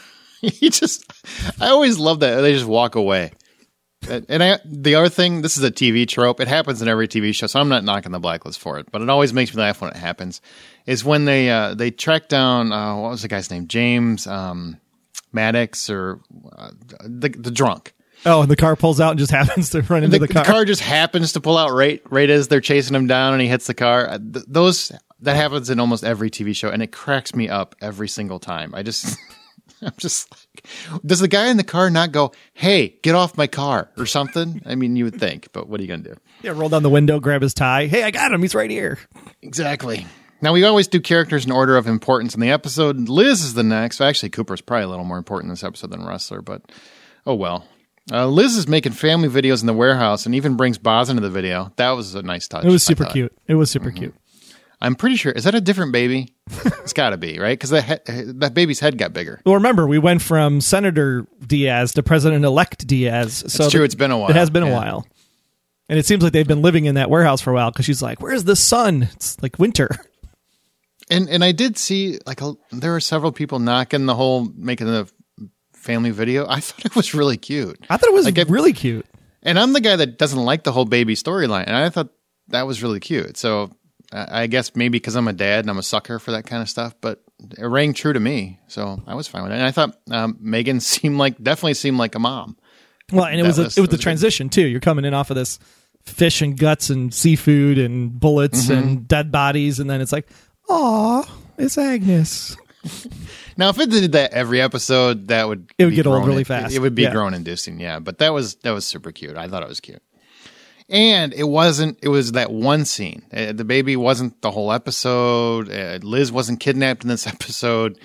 I always love that they just walk away. And the other thing, this is a TV trope. It happens in every TV show, so I'm not knocking the Blacklist for it. But it always makes me laugh when it happens. Is when they track down what was the guy's name? James Maddox or the drunk. Oh, and the car pulls out and just happens to run into the car. The car just happens to pull out right as they're chasing him down, and he hits the car. That happens in almost every TV show, and it cracks me up every single time. I'm just like, does the guy in the car not go, "Hey, get off my car" or something? I mean, you would think, but what are you going to do? Yeah, roll down the window, grab his tie. Hey, I got him. He's right here. Exactly. Now, we always do characters in order of importance in the episode. Liz is the next. Actually, Cooper's probably a little more important in this episode than Ressler, but oh well. Liz is making family videos in the warehouse and even brings Boz into the video. That was a nice touch. It was super cute. It was super cute. I'm pretty sure. Is that a different baby? It's got to be, right? Because that baby's head got bigger. Well, remember, we went from Senator Diaz to President-elect Diaz. That's true. It's been a while. It has been a while. And it seems like they've been living in that warehouse for a while because she's like, "Where's the sun? It's like winter." And I did see, there were several people making the family video. I thought it was really cute. I thought it was really cute. And I'm the guy that doesn't like the whole baby storyline, and I thought that was really cute. So I guess maybe because I'm a dad and I'm a sucker for that kind of stuff, but it rang true to me, so I was fine with it. And I thought Megan definitely seemed like a mom. Well, and it was the transition too. You're coming in off of this fish and guts and seafood and bullets and dead bodies, and then it's like, "Aw, it's Agnes." Now, if it did that every episode, it would get old really fast. It would be groan inducing, yeah. But that was super cute. I thought it was cute. And it was that one scene. The baby wasn't the whole episode. Liz wasn't kidnapped in this episode.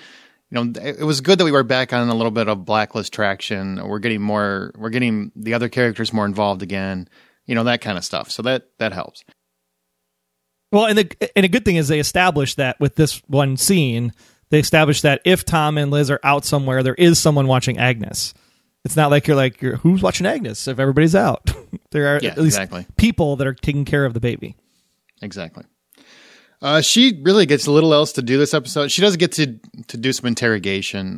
it was good that we were back on a little bit of Blacklist traction. We're getting the other characters more involved again, that kind of stuff. So that helps. Well, and a good thing is they established that with this one scene, they established that if Tom and Liz are out somewhere, there is someone watching Agnes. It's not like you're who's watching Agnes if everybody's out. There are at least people that are taking care of the baby. Exactly. She really gets little else to do this episode. She does get to do some interrogation.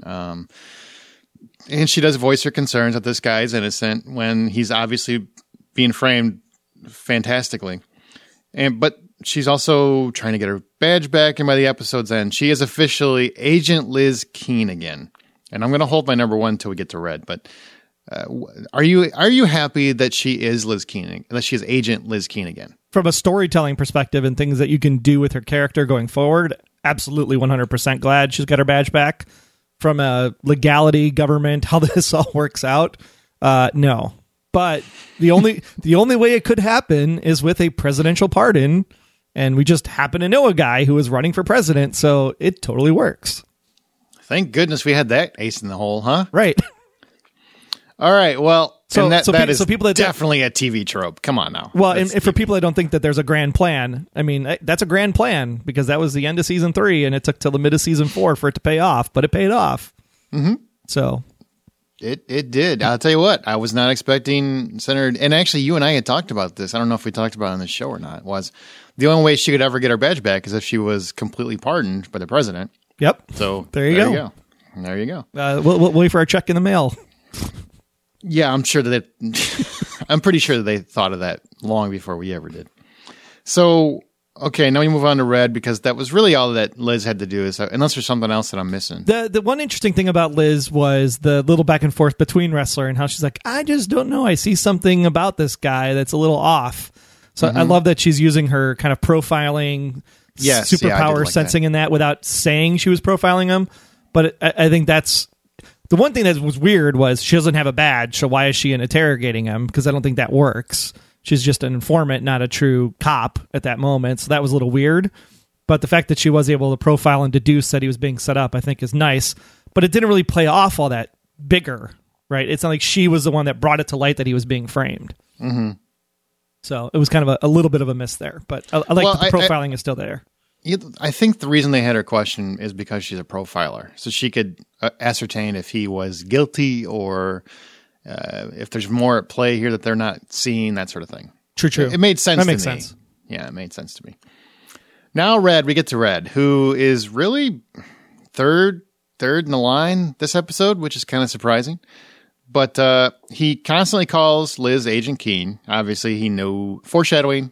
And she does voice her concerns that this guy is innocent when he's obviously being framed fantastically. But she's also trying to get her badge back, and by the episode's end, she is officially Agent Liz Keene again. And I'm going to hold my number one until we get to Red. But are you happy that she is Liz Keene, that she is Agent Liz Keene again? From a storytelling perspective and things that you can do with her character going forward, absolutely 100% glad she's got her badge back. From a legality, government, how this all works out, no. But the only way it could happen is with a presidential pardon, and we just happen to know a guy who is running for president, so it totally works. Thank goodness we had that ace in the hole, huh? Right. All right, well, that is people that definitely a TV trope. Come on now. Well, and for people that don't think that there's a grand plan, I mean, that's a grand plan because that was the end of season 3, and it took till the mid of season 4 for it to pay off, but it paid off. Mm-hmm. So... It did. I'll tell you what, I was not expecting Senator, and actually you and I had talked about this. I don't know if we talked about it on the show or not, was the only way she could ever get her badge back is if she was completely pardoned by the president. Yep. So there you go. There you go. We'll wait for our check in the mail. Yeah, I'm pretty sure that they thought of that long before we ever did. So, okay, now we move on to Red because that was really all that Liz had to do. Unless there's something else that I'm missing. The one interesting thing about Liz was the little back and forth between Wrestler and how she's like, I just don't know. I see something about this guy that's a little off. So I love that she's using her kind of profiling, superpower sensing in that without saying she was profiling him. But I think that's the one thing that was weird was she doesn't have a badge. So why is she interrogating him? Because I don't think that works. She's just an informant, not a true cop at that moment. So that was a little weird. But the fact that she was able to profile and deduce that he was being set up, I think is nice. But it didn't really play off all that bigger, right? It's not like she was the one that brought it to light that he was being framed. Mm-hmm. So it was kind of a little bit of a miss there. But I like the profiling is still there. I think the reason they had her question is because she's a profiler. So she could ascertain if he was guilty or... if there's more at play here that they're not seeing, that sort of thing. True. It made sense to me. That makes sense. Yeah, it made sense to me. Now Red, we get to Red, who is really third in the line this episode, which is kind of surprising. But he constantly calls Liz Agent Keene. Obviously, he knew foreshadowing.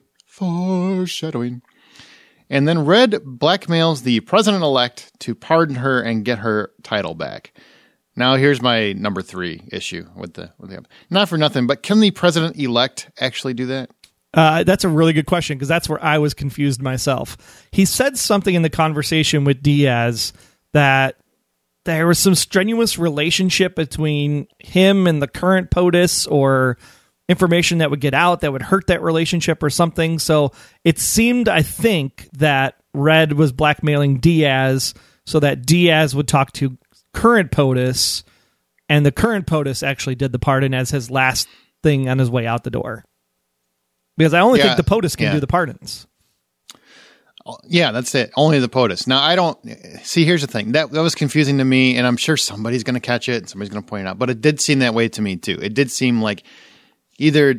And then Red blackmails the president-elect to pardon her and get her title back. Now, here's my number 3 issue with the not for nothing, but can the president-elect actually do that? That's a really good question because that's where I was confused myself. He said something in the conversation with Diaz that there was some strenuous relationship between him and the current POTUS or information that would get out that would hurt that relationship or something. So it seemed, I think, that Red was blackmailing Diaz so that Diaz would talk to current POTUS, and the current POTUS actually did the pardon as his last thing on his way out the door. Because I only think the POTUS can do the pardons. Yeah, that's it. Only the POTUS. Now, I don't... See, here's the thing. That was confusing to me, and I'm sure somebody's going to catch it and somebody's going to point it out, but it did seem that way to me, too. It did seem like either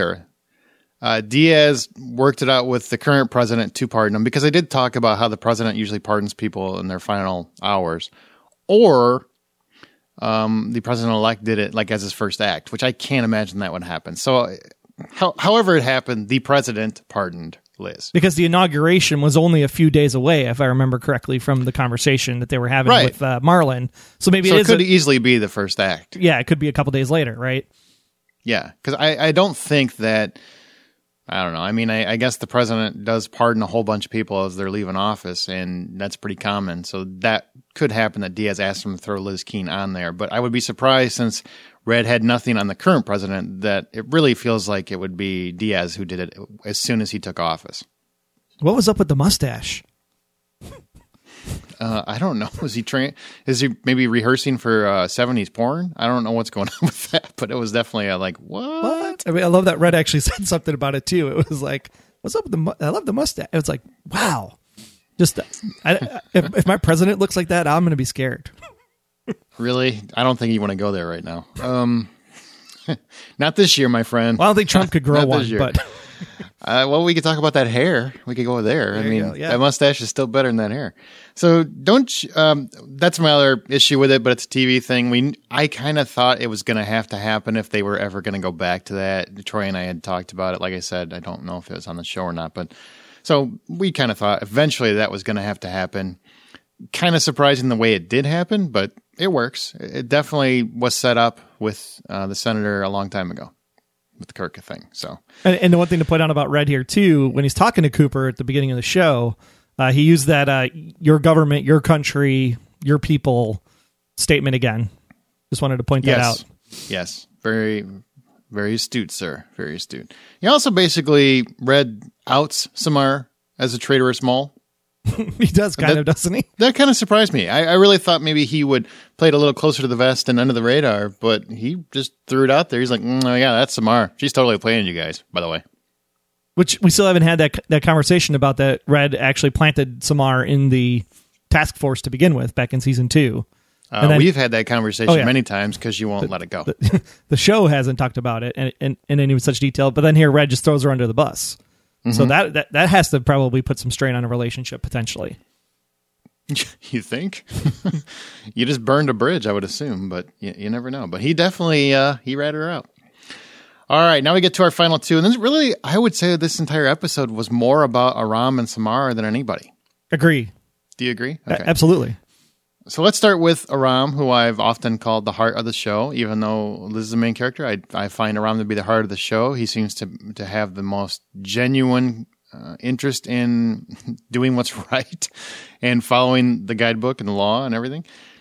Diaz worked it out with the current president to pardon him, because they did talk about how the president usually pardons people in their final hours, or the president-elect did it like as his first act, which I can't imagine that would happen. So however it happened, the president pardoned Liz. Because the inauguration was only a few days away, if I remember correctly from the conversation that they were having with Marlon. So maybe it could easily be the first act. Yeah, it could be a couple days later, right? Yeah, because I don't think that... I don't know. I mean, I guess the president does pardon a whole bunch of people as they're leaving office, and that's pretty common. So that could happen that Diaz asked him to throw Liz Keene on there. But I would be surprised, since Red had nothing on the current president, that it really feels like it would be Diaz who did it as soon as he took office. What was up with the mustache? I don't know. Is he maybe rehearsing for 70s porn? I don't know what's going on with that, but it was definitely like, what? I mean, I love that Red actually said something about it too. It was like, what's up with I love the mustache. It was like, wow. Just if my president looks like that, I'm going to be scared. Really? I don't think you want to go there right now. Not this year, my friend. Well, I don't think Trump could grow one, but well, we could talk about that hair. We could go there. I mean, that mustache is still better than that hair. So that's my other issue with it, but it's a TV thing. I kind of thought it was going to have to happen if they were ever going to go back to that. Troy and I had talked about it. Like I said, I don't know if it was on the show or not, but so we kind of thought eventually that was going to have to happen. Kind of surprising the way it did happen, but it works. It definitely was set up with the senator a long time ago with the Kirk thing. So, and the one thing to point out about Red here too, when he's talking to Cooper at the beginning of the show, he used that "your government, your country, your people" statement again. Just wanted to point that out. Yes, very, very astute, sir. Very astute. He also basically outs Samar as a traitorous mole. He does kind of, doesn't he? That kind of surprised me. I really thought maybe he would play it a little closer to the vest and under the radar, but he just threw it out there. He's like, oh yeah, that's Samar. She's totally playing you guys, by the way. Which we still haven't had that conversation about that. Red actually planted Samar in the task force to begin with back in season 2. We've had that conversation many times because you won't let it go. The show hasn't talked about it in any such detail, but then here Red just throws her under the bus. So that has to probably put some strain on a relationship potentially. You think? You just burned a bridge, I would assume, but you never know. But he definitely he ratted her out. All right, now we get to our final two, and this really, I would say, this entire episode was more about Aram and Samara than anybody. Agree. Do you agree? Okay. Absolutely. So let's start with Aram, who I've often called the heart of the show. Even though Liz is the main character, I find Aram to be the heart of the show. He seems to have the most genuine interest in doing what's right and following the guidebook and the law and everything.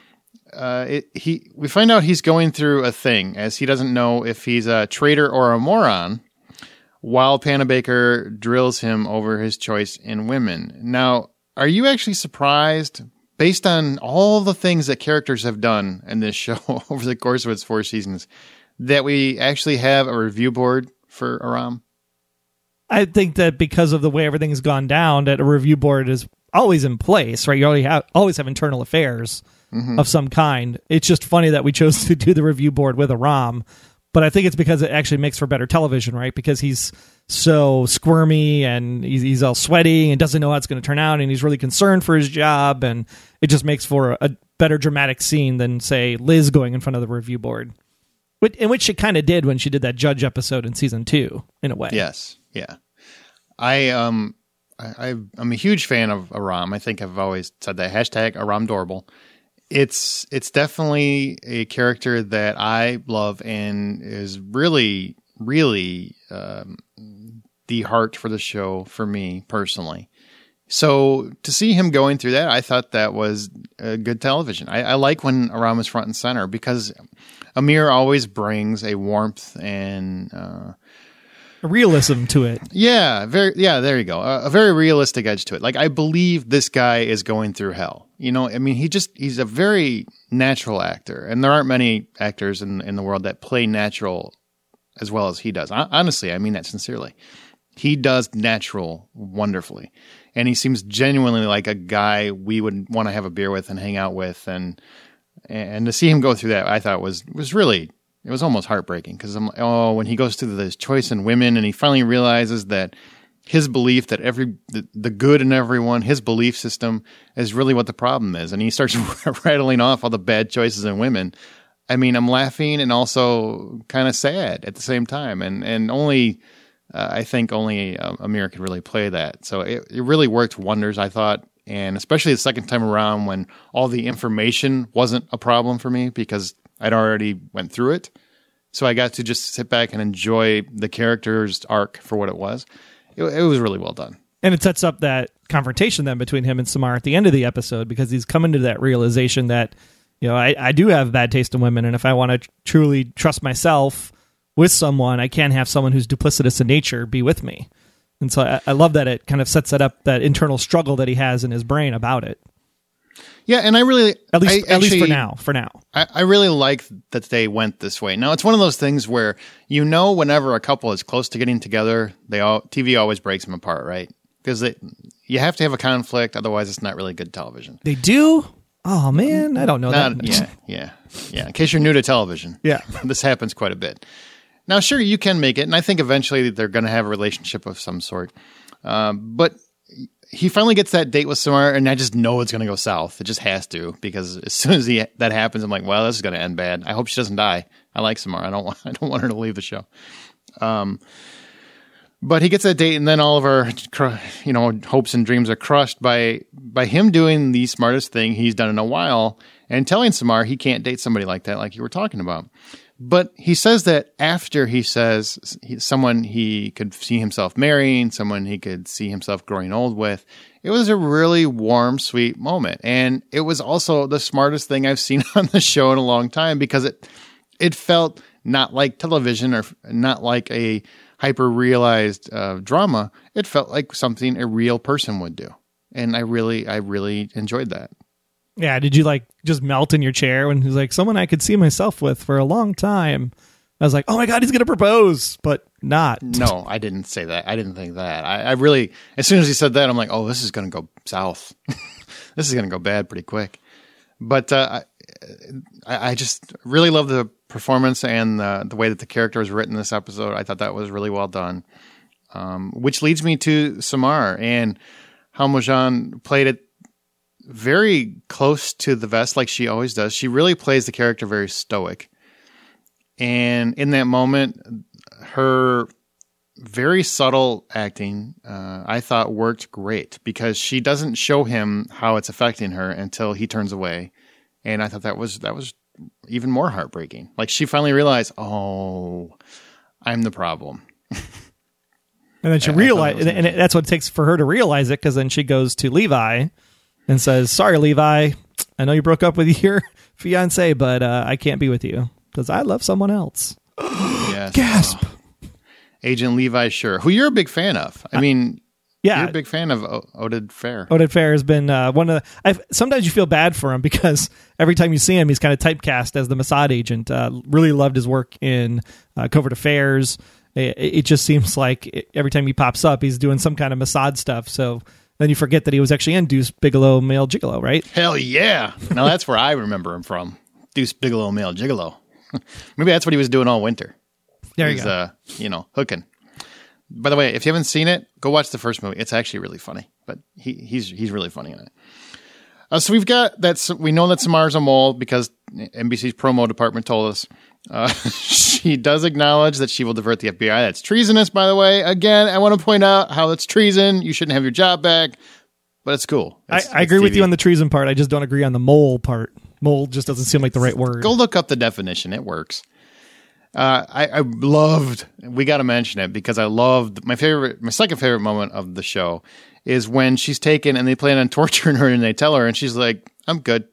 We find out he's going through a thing, as he doesn't know if he's a traitor or a moron, while Panabaker drills him over his choice in women. Now, are you actually surprised, based on all the things that characters have done in this show over the course of its 4 seasons, that we actually have a review board for Aram? I think that because of the way everything's gone down, that a review board is always in place, right? You always have internal affairs of some kind. It's just funny that we chose to do the review board with Aram, but I think it's because it actually makes for better television, right? Because he's so squirmy and he's all sweaty and doesn't know how it's going to turn out, and he's really concerned for his job, and it just makes for a better dramatic scene than, say, Liz going in front of the review board, in which she kind of did when she did that judge episode in season 2, in a way. Yes, yeah. I'm a huge fan of Aram. I think I've always said that. # Aramdorable. It's definitely a character that I love and is really, really the heart for the show for me personally. So to see him going through that, I thought that was good television. I like when Aram is front and center because Amir always brings a warmth and a realism to it. Yeah, there you go. A very realistic edge to it. Like, I believe this guy is going through hell. You know, I mean, he's a very natural actor, and there aren't many actors in the world that play natural as well as he does. Honestly, I mean that sincerely. He does natural wonderfully, and he seems genuinely like a guy we would want to have a beer with and hang out with, and to see him go through that, I thought was really, it was almost heartbreaking, because when he goes through this choice in women and he finally realizes that his belief that the good in everyone, his belief system is really what the problem is. And he starts rattling off all the bad choices in women. I mean, I'm laughing and also kind of sad at the same time. And only, I think only Amir could really play that. So it really worked wonders, I thought. And especially the second time around when all the information wasn't a problem for me because I'd already went through it. So I got to just sit back and enjoy the character's arc for what it was. It was really well done. And it sets up that confrontation then between him and Samar at the end of the episode, because he's coming to that realization that, you know, I do have bad taste in women, and if I want to truly trust myself with someone, I can't have someone who's duplicitous in nature be with me. And so I love that it kind of sets that up, that internal struggle that he has in his brain about it. Yeah, and I really... At least for now. I really like that they went this way. Now, it's one of those things where whenever a couple is close to getting together, TV always breaks them apart, right? Because you have to have a conflict, otherwise it's not really good television. They do? Oh, man, I don't know that. Yeah. In case you're new to television. Yeah. This happens quite a bit. Now, sure, you can make it, and I think eventually they're going to have a relationship of some sort. But he finally gets that date with Samar, and I just know it's going to go south. It just has to, because as soon as that happens, I'm like, well, this is going to end bad. I hope she doesn't die. I like Samar. I don't want her to leave the show. But he gets that date, and then all of our hopes and dreams are crushed by him doing the smartest thing he's done in a while and telling Samar he can't date somebody like that, like you were talking about. But he says that after he says someone he could see himself marrying, someone he could see himself growing old with. It was a really warm, sweet moment. And it was also the smartest thing I've seen on the show in a long time, because it felt not like television or not like a hyper-realized drama. It felt like something a real person would do. And I really enjoyed that. Yeah, did you just melt in your chair when he was like, someone I could see myself with for a long time? I was like, oh my God, he's going to propose, but not. No, I didn't say that. I didn't think that. I really, as soon as he said that, I'm like, oh, this is going to go south. This is going to go bad pretty quick. But I just really love the performance and the way that the character was written this episode. I thought that was really well done. Which leads me to Samar and how Mojan played it very close to the vest, like she always does. She really plays the character very stoic. And in that moment, her very subtle acting, I thought worked great, because she doesn't show him how it's affecting her until he turns away. And I thought that was even more heartbreaking. Like, she finally realized, oh, I'm the problem. And then she realized, and that's what it takes for her to realize it, because then she goes to Levi and says, sorry, Levi, I know you broke up with your fiance, but I can't be with you because I love someone else. Yes. Gasp. Agent Levi Sure, who you're a big fan of. I mean, yeah, you're a big fan of Oded Fair. Oded Fair has been one of the... sometimes you feel bad for him, because every time you see him, he's kind of typecast as the Mossad agent. Really loved his work in Covert Affairs. It just seems like every time he pops up, he's doing some kind of Mossad stuff. So then you forget that he was actually in Deuce Bigalow, Male Gigolo, right? Hell yeah. Now that's where I remember him from. Deuce Bigalow, Male Gigolo. Maybe that's what he was doing all winter. There you go. Hooking. By the way, if you haven't seen it, go watch the first movie. It's actually really funny, but he's really funny in it. So we've got that. We know that Samar's a mole because NBC's promo department told us. She does acknowledge that she will divert the FBI. That's treasonous, by the way. Again, I want to point out how it's treason. You shouldn't have your job back, but it's cool. I agree with you on the treason part. I just don't agree on the mole part. Mole just doesn't seem like the right word. Go look up the definition. It works. I loved, we got to mention it because I loved my second favorite moment of the show is when she's taken and they plan on torturing her and they tell her and she's like, I'm good.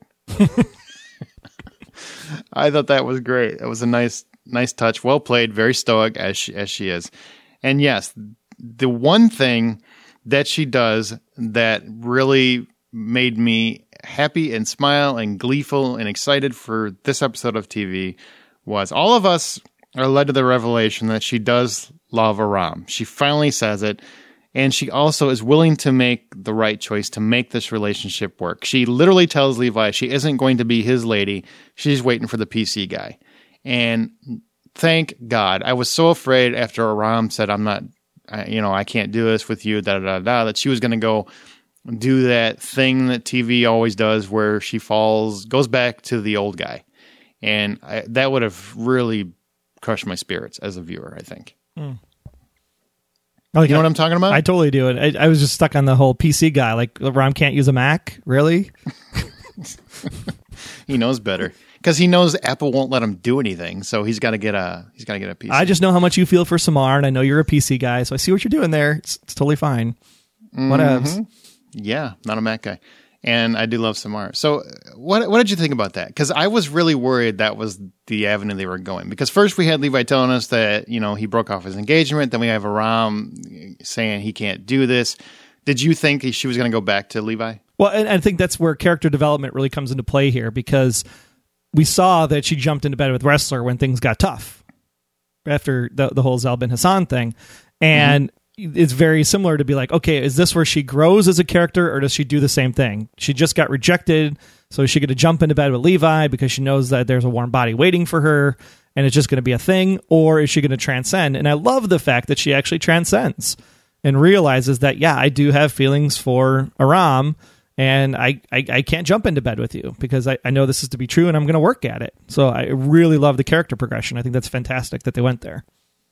I thought that was great. It was a nice touch. Well played. Very stoic as she is. And yes, the one thing that she does that really made me happy and smile and gleeful and excited for this episode of TV was all of us are led to the revelation that she does love Aram. She finally says it. And she also is willing to make the right choice to make this relationship work. She literally tells Levi she isn't going to be his lady. She's waiting for the PC guy. And thank God. I was so afraid after Aram said, I'm not, I can't do this with you, that she was going to go do that thing that TV always does where she goes back to the old guy. And that would have really crushed my spirits as a viewer, I think. Mm. You know what I'm talking about? I totally do it. I was just stuck on the whole PC guy. Like, Ram can't use a Mac? Really? He knows better. Because he knows Apple won't let him do anything, so he's got to get a PC. I just know how much you feel for Samar, and I know you're a PC guy, so I see what you're doing there. It's totally fine. Whatevs. Yeah, not a Mac guy. And I do love Samar. So what did you think about that? Because I was really worried that was the avenue they were going. Because first we had Levi telling us that, he broke off his engagement. Then we have Aram saying he can't do this. Did you think she was going to go back to Levi? Well, and I think that's where character development really comes into play here, because we saw that she jumped into bed with Wrestler when things got tough after the whole Zalbin Hassan thing. And it's very similar to be like, okay, is this where she grows as a character, or does she do the same thing? She just got rejected, so is she going to jump into bed with Levi because she knows that there's a warm body waiting for her and it's just going to be a thing? Or is she going to transcend? And I love the fact that she actually transcends and realizes that, yeah, I do have feelings for Aram, and I can't jump into bed with you because I know this is to be true, and I'm going to work at it. So I really love the character progression. I think that's fantastic that they went there.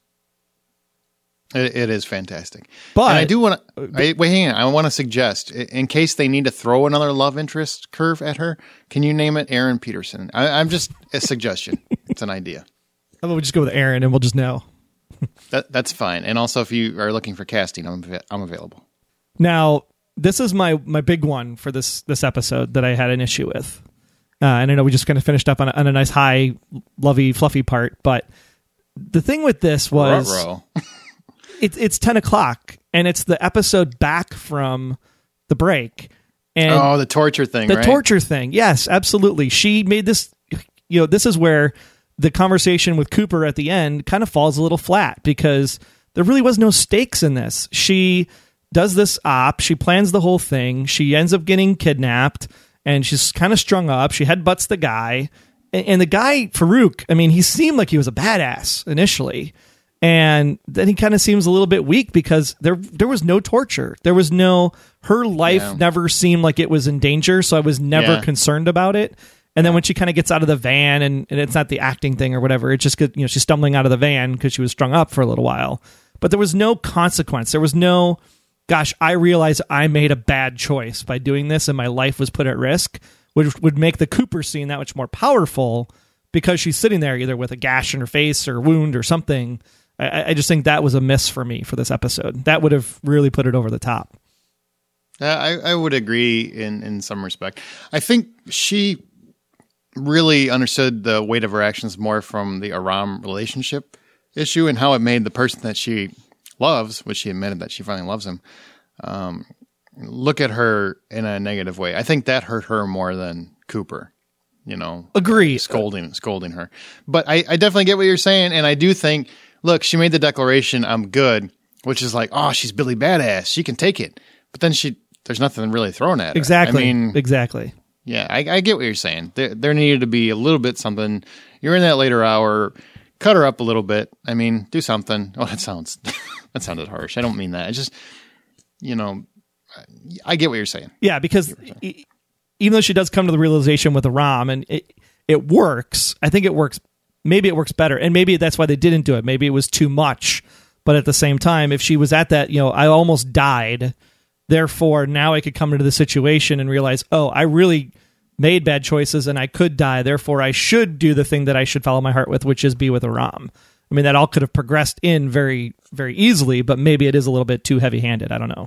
It is fantastic. But and I do want to wait. Hang on. I want to suggest, in case they need to throw another love interest curve at her, can you name it Aaron Peterson? I'm just a suggestion. It's an idea. How about we just go with Aaron and we'll just know? That's fine. And also, if you are looking for casting, I'm available. Now, this is my big one for this episode that I had an issue with. And I know we just kind of finished up on a nice high, lovey, fluffy part, but the thing with this was it's 10 o'clock and it's the episode back from the break. And the torture thing, the torture thing. Yes, absolutely. She made this, this is where the conversation with Cooper at the end kind of falls a little flat, because there really was no stakes in this. She does this op, she plans the whole thing, she ends up getting kidnapped, and she's kind of strung up. She headbutts the guy, and the guy, Farouk, I mean, he seemed like he was a badass initially, and then he kind of seems a little bit weak because there was no torture. There was her life never seemed like it was in danger, so I was never concerned about it. And then when she kind of gets out of the van, and it's not the acting thing or whatever, it's just, she's stumbling out of the van because she was strung up for a little while. But there was no consequence. There was no, gosh, I realize I made a bad choice by doing this and my life was put at risk, which would make the Cooper scene that much more powerful, because she's sitting there either with a gash in her face or wound or something. I just think that was a miss for me for this episode. That would have really put it over the top. I would agree in some respect. I think she really understood the weight of her actions more from the Aram relationship issue and how it made the person that she loves, which she admitted that she finally loves him, look at her in a negative way. I think that hurt her more than Cooper, Agree. Scolding her. But I definitely get what you're saying. And I do think, look, she made the declaration, I'm good, which is like, oh, she's Billy Badass. She can take it. But then there's nothing really thrown at her. Exactly. I mean, exactly. Yeah, I get what you're saying. There needed to be a little bit something. You're in that later hour. Cut her up a little bit. I mean, do something. Oh, that sounded harsh. I don't mean that. I just, I get what you're saying. Yeah, because even though she does come to the realization with Aram, and it works, I think it works. Maybe it works better, and maybe that's why they didn't do it. Maybe it was too much. But at the same time, if she was at that, I almost died. Therefore, now I could come into the situation and realize, oh, I really made bad choices and I could die. Therefore, I should do the thing that I should follow my heart with, which is be with Aram. I mean, that all could have progressed in very, very easily, but maybe it is a little bit too heavy-handed. I don't know.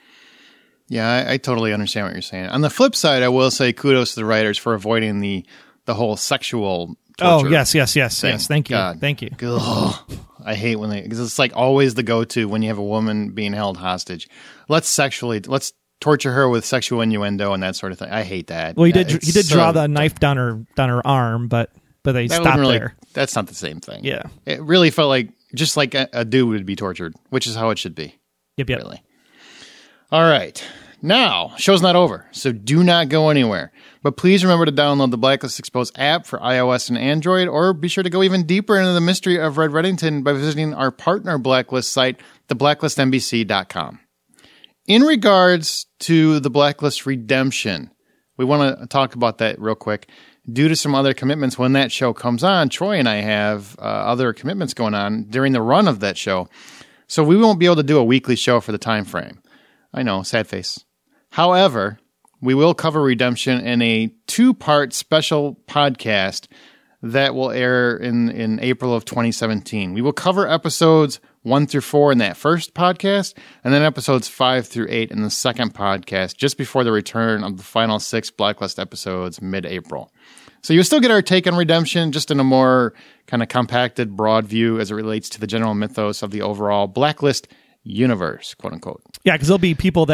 Yeah, I totally understand what you're saying. On the flip side, I will say kudos to the writers for avoiding the whole sexual torture. Oh, yes. Thank you. God. Thank you. Ugh. I hate because it's like always the go-to when you have a woman being held hostage. Let's torture her with sexual innuendo and that sort of thing. I hate that. Well, he did draw the knife down her arm, but they stopped there. That's not the same thing. Yeah. It really felt like just like a dude would be tortured, which is how it should be. Yep. Really. All right. Now, show's not over, so do not go anywhere. But please remember to download the Blacklist Exposed app for iOS and Android, or be sure to go even deeper into the mystery of Red Reddington by visiting our partner Blacklist site, theblacklistnbc.com. In regards to the Blacklist Redemption, we want to talk about that real quick. Due to some other commitments when that show comes on, Troy and I have other commitments going on during the run of that show, so we won't be able to do a weekly show for the time frame. I know, sad face. However, we will cover Redemption in a 2-part special podcast that will air in April of 2017. We will cover episodes 1 through 4 in that first podcast, and then episodes 5 through 8 in the second podcast, just before the return of the final 6 Blacklist episodes mid-April. So you'll still get our take on Redemption, just in a more kind of compacted, broad view as it relates to the general mythos of the overall Blacklist universe, quote unquote. Yeah, because there'll be people that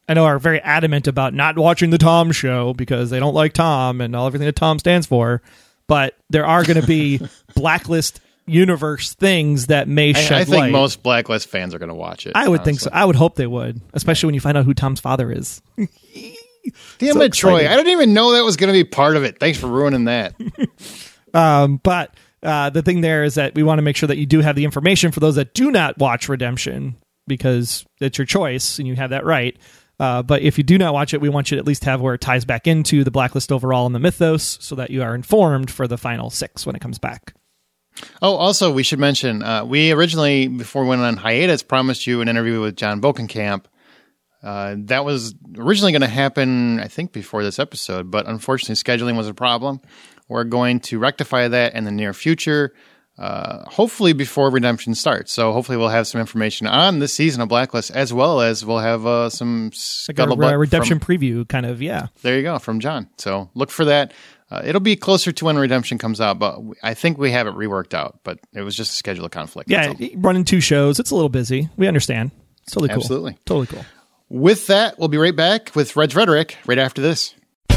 I know are very adamant about not watching the Tom show because they don't like Tom and everything that Tom stands for. But there are going to be Blacklist universe things that may shed light. I think most Blacklist fans are going to watch it. I would think so. I would hope they would, especially when you find out who Tom's father is. Damn it, Troy. I didn't even know that was going to be part of it. Thanks for ruining that. But the thing there is that we want to make sure that you do have the information for those that do not watch Redemption, because it's your choice and you have that right. But if you do not watch it, we want you to at least have where it ties back into the Blacklist overall and the mythos so that you are informed for the final 6 when it comes back. Oh, also, we should mention, we originally, before we went on hiatus, promised you an interview with John Bokenkamp. That was originally going to happen, I think, before this episode, but unfortunately, scheduling was a problem. We're going to rectify that in the near future, hopefully before Redemption starts. So hopefully we'll have some information on this season of Blacklist, as well as we'll have some scuttlebutt. Like a Redemption preview, kind of, yeah. There you go, from John. So look for that. It'll be closer to when Redemption comes out, but I think we have it reworked out. But it was just a schedule conflict. Yeah, running 2 shows, it's a little busy. We understand. It's totally cool. Absolutely. Totally cool. With that, we'll be right back with Red's Rhetoric right after this.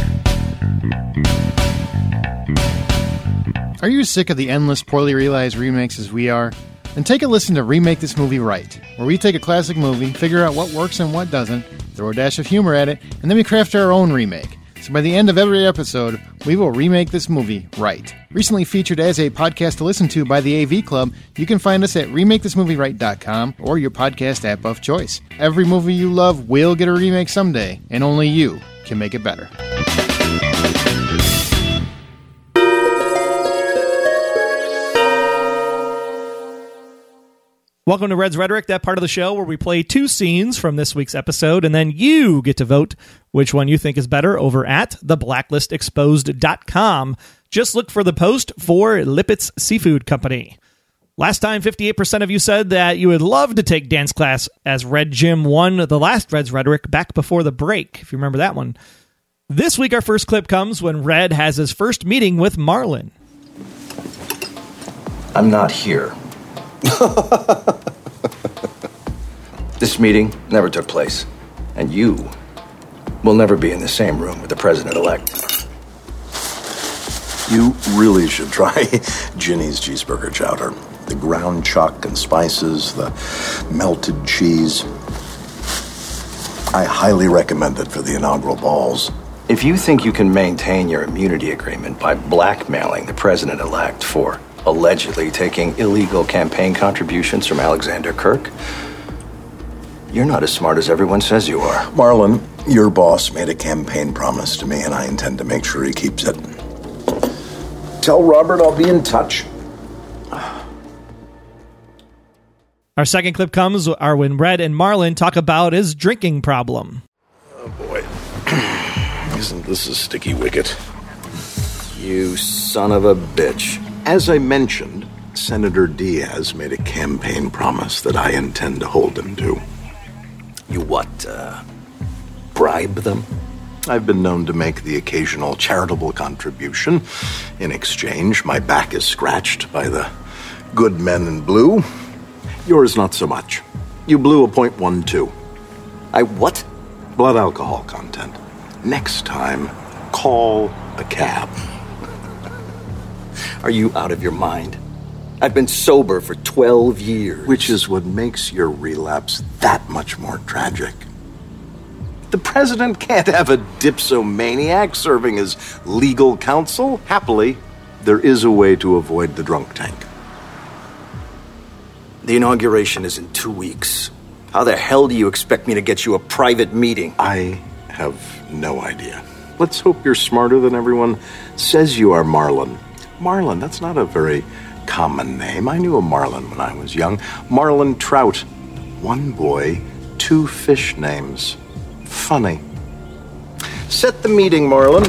Are you sick of the endless, poorly realized remakes as we are? Then take a listen to Remake This Movie Right, where we take a classic movie, figure out what works and what doesn't, throw a dash of humor at it, and then we craft our own remake. So by the end of every episode, we will remake this movie right. Recently featured as a podcast to listen to by the AV Club, you can find us at RemakeThisMovieRight.com or your podcast app of choice. Every movie you love will get a remake someday, and only you can make it better. Welcome to Red's Rhetoric, that part of the show where we play 2 scenes from this week's episode, and then you get to vote which one you think is better over at theblacklistexposed.com. Just look for the post for Lippett's Seafood Company. Last time, 58% of you said that you would love to take dance class, as Red Jim won the last Red's Rhetoric back before the break, if you remember that one. This week, our first clip comes when Red has his first meeting with Marlon. I'm not here. This meeting never took place, and you will never be in the same room with the president-elect. You really should try Ginny's cheeseburger chowder. The ground chuck and spices, the melted cheese. I highly recommend it for the inaugural balls. If you think you can maintain your immunity agreement by blackmailing the president-elect for allegedly taking illegal campaign contributions from Alexander Kirk, you're not as smart as everyone says you are. Marlon, your boss made a campaign promise to me, and I intend to make sure he keeps it. Tell Robert I'll be in touch. Our second clip comes when Red and Marlon talk about his drinking problem. Oh, boy. Isn't this a sticky wicket? You son of a bitch. As I mentioned, Senator Diaz made a campaign promise that I intend to hold him to. You what, bribe them? I've been known to make the occasional charitable contribution. In exchange, my back is scratched by the good men in blue. Yours not so much. You blew a .12. I what? Blood alcohol content. Next time, call a cab. Are you out of your mind? I've been sober for 12 years. Which is what makes your relapse that much more tragic. The president can't have a dipsomaniac serving as legal counsel. Happily, there is a way to avoid the drunk tank. The inauguration is in 2 weeks. How the hell do you expect me to get you a private meeting? I have no idea. Let's hope you're smarter than everyone says you are, Marlon. Marlon, that's not a very common name. I knew a Marlon when I was young. Marlon Trout. 1 boy, 2 fish names. Funny. Set the meeting, Marlon.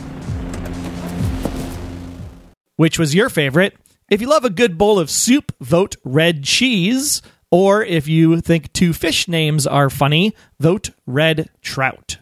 Which was your favorite? If you love a good bowl of soup, vote Red Cheese. Or if you think 2 fish names are funny, vote Red Trout.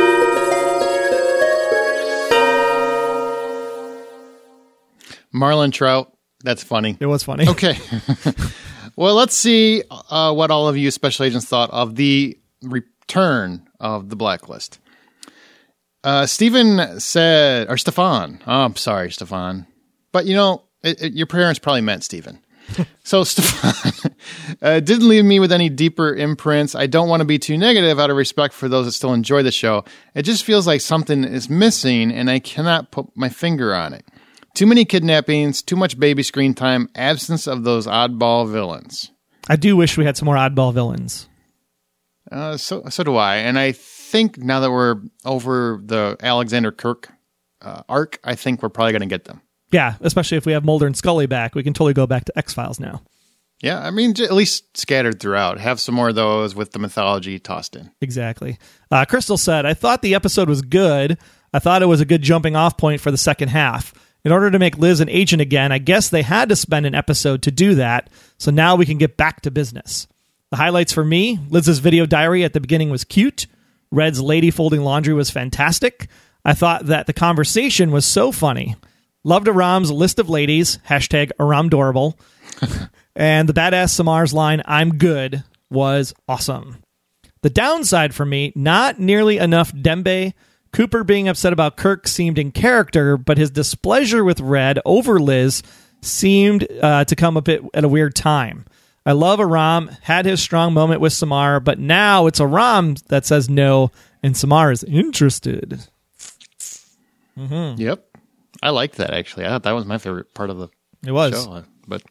Marlon Trout. That's funny. It was funny. Okay. Well, let's see what all of you special agents thought of the turn of the Blacklist. Stefan said, or Stefan. Oh, I'm sorry, Stefan. But, your parents probably meant Stephen. So, Stefan didn't leave me with any deeper imprints. I don't want to be too negative out of respect for those that still enjoy the show. It just feels like something is missing, and I cannot put my finger on it. Too many kidnappings, too much baby screen time, absence of those oddball villains. I do wish we had some more oddball villains. So do I. And I think now that we're over the Alexander Kirk arc, I think we're probably going to get them. Yeah, especially if we have Mulder and Scully back. We can totally go back to X-Files now. Yeah, I mean, at least scattered throughout. Have some more of those with the mythology tossed in. Exactly. Crystal said, I thought the episode was good. I thought it was a good jumping off point for the second half. In order to make Liz an agent again, I guess they had to spend an episode to do that, so now we can get back to business. The highlights for me, Liz's video diary at the beginning was cute. Red's lady folding laundry was fantastic. I thought that the conversation was so funny. Loved Aram's list of ladies, #AramDorable. And the badass Samar's line, I'm good, was awesome. The downside for me, not nearly enough Dembe. Cooper being upset about Kirk seemed in character, but his displeasure with Red over Liz seemed to come a bit at a weird time. I love Aram, had his strong moment with Samar, but now it's Aram that says no, and Samar is interested. Mm-hmm. Yep. I liked that, actually. I thought that was my favorite part of the show. But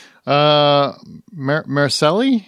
Marcel?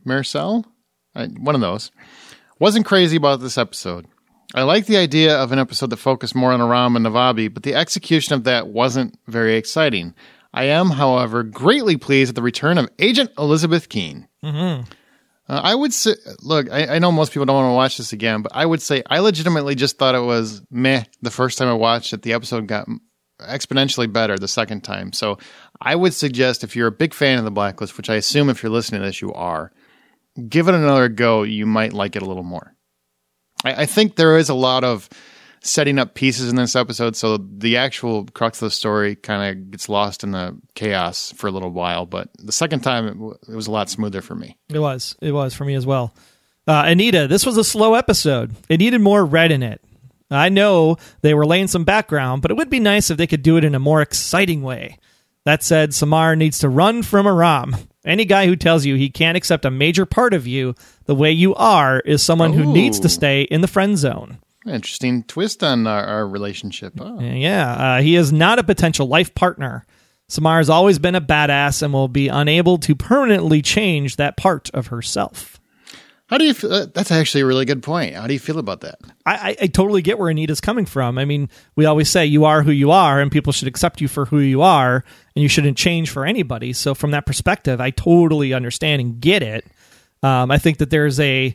One of those. Wasn't crazy about this episode. I like the idea of an episode that focused more on Aram and Navabi, but the execution of that wasn't very exciting. I am, however, greatly pleased at the return of Agent Elizabeth Keen. Mm-hmm. I would say, look, I know most people don't want to watch this again, but I would say I legitimately just thought it was meh the first time I watched it. The episode got exponentially better the second time. So I would suggest if you're a big fan of the Blacklist, which I assume if you're listening to this you are, give it another go. You might like it a little more. I think there is a lot of setting up pieces in this episode, so the actual crux of the story kind of gets lost in the chaos for a little while. But the second time, it was a lot smoother for me. It was for me as well. Anita, this was a slow episode. It needed more Red in it. I know they were laying some background, but it would be nice if they could do it in a more exciting way. That said, Samar needs to run from Aram. Any guy who tells you he can't accept a major part of you the way you are is someone who needs to stay in the friend zone. Interesting twist on our relationship. Oh. Yeah, he is not a potential life partner. Samar has always been a badass and will be unable to permanently change that part of herself. How do you feel? That's actually a really good point. How do you feel about that? I totally get where Anita's coming from. I mean, we always say you are who you are, and people should accept you for who you are, and you shouldn't change for anybody. So from that perspective, I totally understand and get it. I think that there's a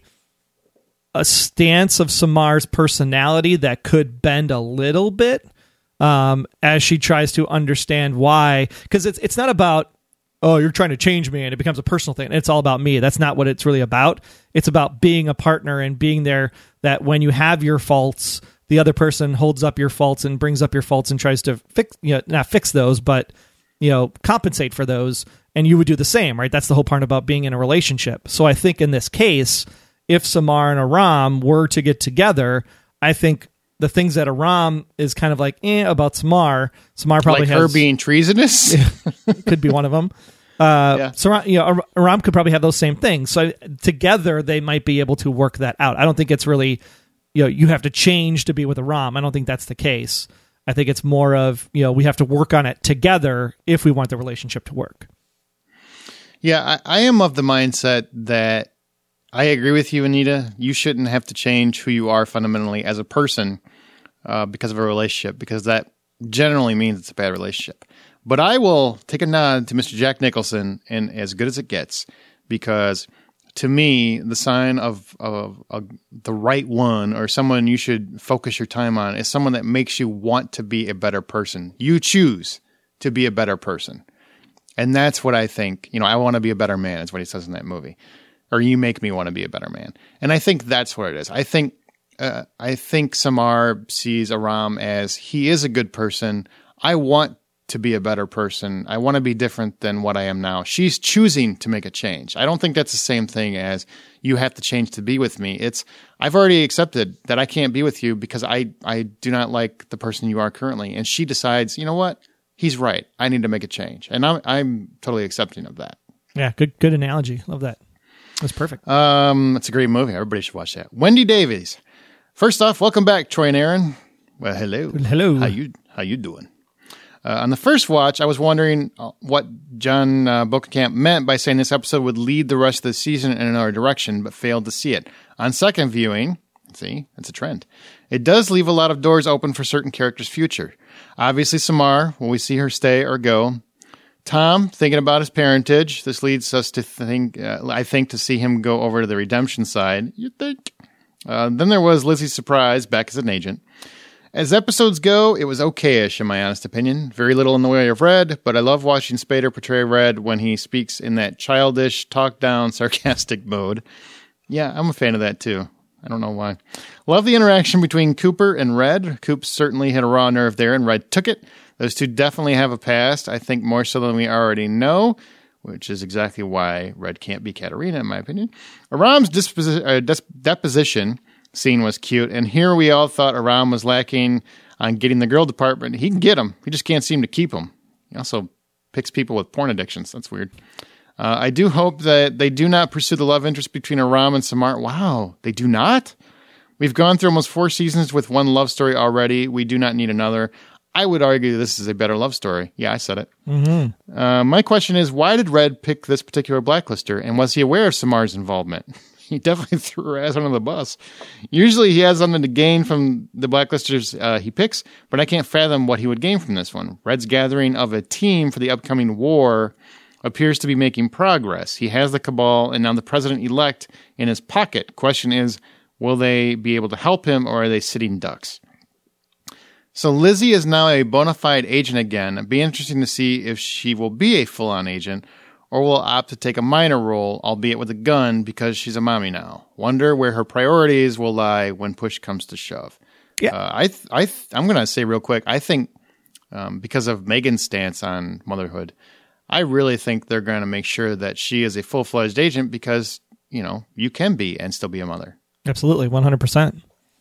stance of Samar's personality that could bend a little bit as she tries to understand why. Because it's not about, oh, you're trying to change me, and it becomes a personal thing. It's all about me. That's not what it's really about. It's about being a partner and being there, that when you have your faults, the other person holds up your faults and brings up your faults and tries to fix, not fix those, but, compensate for those. And you would do the same, right? That's the whole part about being in a relationship. So I think in this case, if Samar and Aram were to get together, I think the things that Aram is kind of like about Samar probably like has her being treasonous. Could be one of them. So Aram could probably have those same things. So together they might be able to work that out. I don't think it's really, you have to change to be with Aram. I don't think that's the case. I think it's more of, we have to work on it together if we want the relationship to work. Yeah, I am of the mindset that I agree with you, Anita. You shouldn't have to change who you are fundamentally as a person because of a relationship, because that generally means it's a bad relationship. But I will take a nod to Mr. Jack Nicholson in As Good as It Gets, because to me, the sign of the right one, or someone you should focus your time on, is someone that makes you want to be a better person. You choose to be a better person. And that's what I think. I want to be a better man, is what he says in that movie. Or you make me want to be a better man. And I think that's what it is. I think Samar sees Aram as he is a good person. I want to be a better person. I want to be different than what I am now. She's choosing to make a change. I don't think that's the same thing as you have to change to be with me. It's I've already accepted that I can't be with you because I do not like the person you are currently. And she decides, you know what? He's right. I need to make a change. And I'm totally accepting of that. Yeah, good analogy. Love that. That's perfect. It's a great movie. Everybody should watch that. Wendy Davies. First off, welcome back, Troy and Aaron. Well, hello. Hello. How you doing? On the first watch, I was wondering what John Bokenkamp meant by saying this episode would lead the rest of the season in another direction, but failed to see it. On second viewing, see, it's a trend. It does leave a lot of doors open for certain characters' future. Obviously, Samar, will we see her stay or go? Tom, thinking about his parentage. This leads us to think, I think, to see him go over to the redemption side. You think? Then there was Lizzie's surprise, back as an agent. As episodes go, it was okay-ish, in my honest opinion. Very little in the way of Red, but I love watching Spader portray Red when he speaks in that childish, talk-down, sarcastic mode. Yeah, I'm a fan of that, too. I don't know why. Love the interaction between Cooper and Red. Coop certainly hit a raw nerve there, and Red took it. Those two definitely have a past, I think more so than we already know, which is exactly why Red can't be Katarina, in my opinion. Aram's deposition scene was cute, and here we all thought Aram was lacking on getting the girl department. He can get them. He just can't seem to keep them. He also picks people with porn addictions. That's weird. I do hope that they do not pursue the love interest between Aram and Samar. Wow, they do not? We've gone through almost 4 seasons with one love story already. We do not need another. I would argue this is a better love story. Yeah, I said it. Mm-hmm. My question is, why did Red pick this particular blacklister, and was he aware of Samar's involvement? He definitely threw her ass under the bus. Usually he has something to gain from the blacklisters he picks, but I can't fathom what he would gain from this one. Red's gathering of a team for the upcoming war appears to be making progress. He has the Cabal and now the president-elect in his pocket. Question is, will they be able to help him, or are they sitting ducks? So Lizzie is now a bona fide agent again. It'd be interesting to see if she will be a full-on agent, or will opt to take a minor role, albeit with a gun, because she's a mommy now. Wonder where her priorities will lie when push comes to shove. Yeah, I'm going to say real quick, I think because of Megan's stance on motherhood, I really think they're going to make sure that she is a full-fledged agent because, you know, you can be and still be a mother. Absolutely, 100%.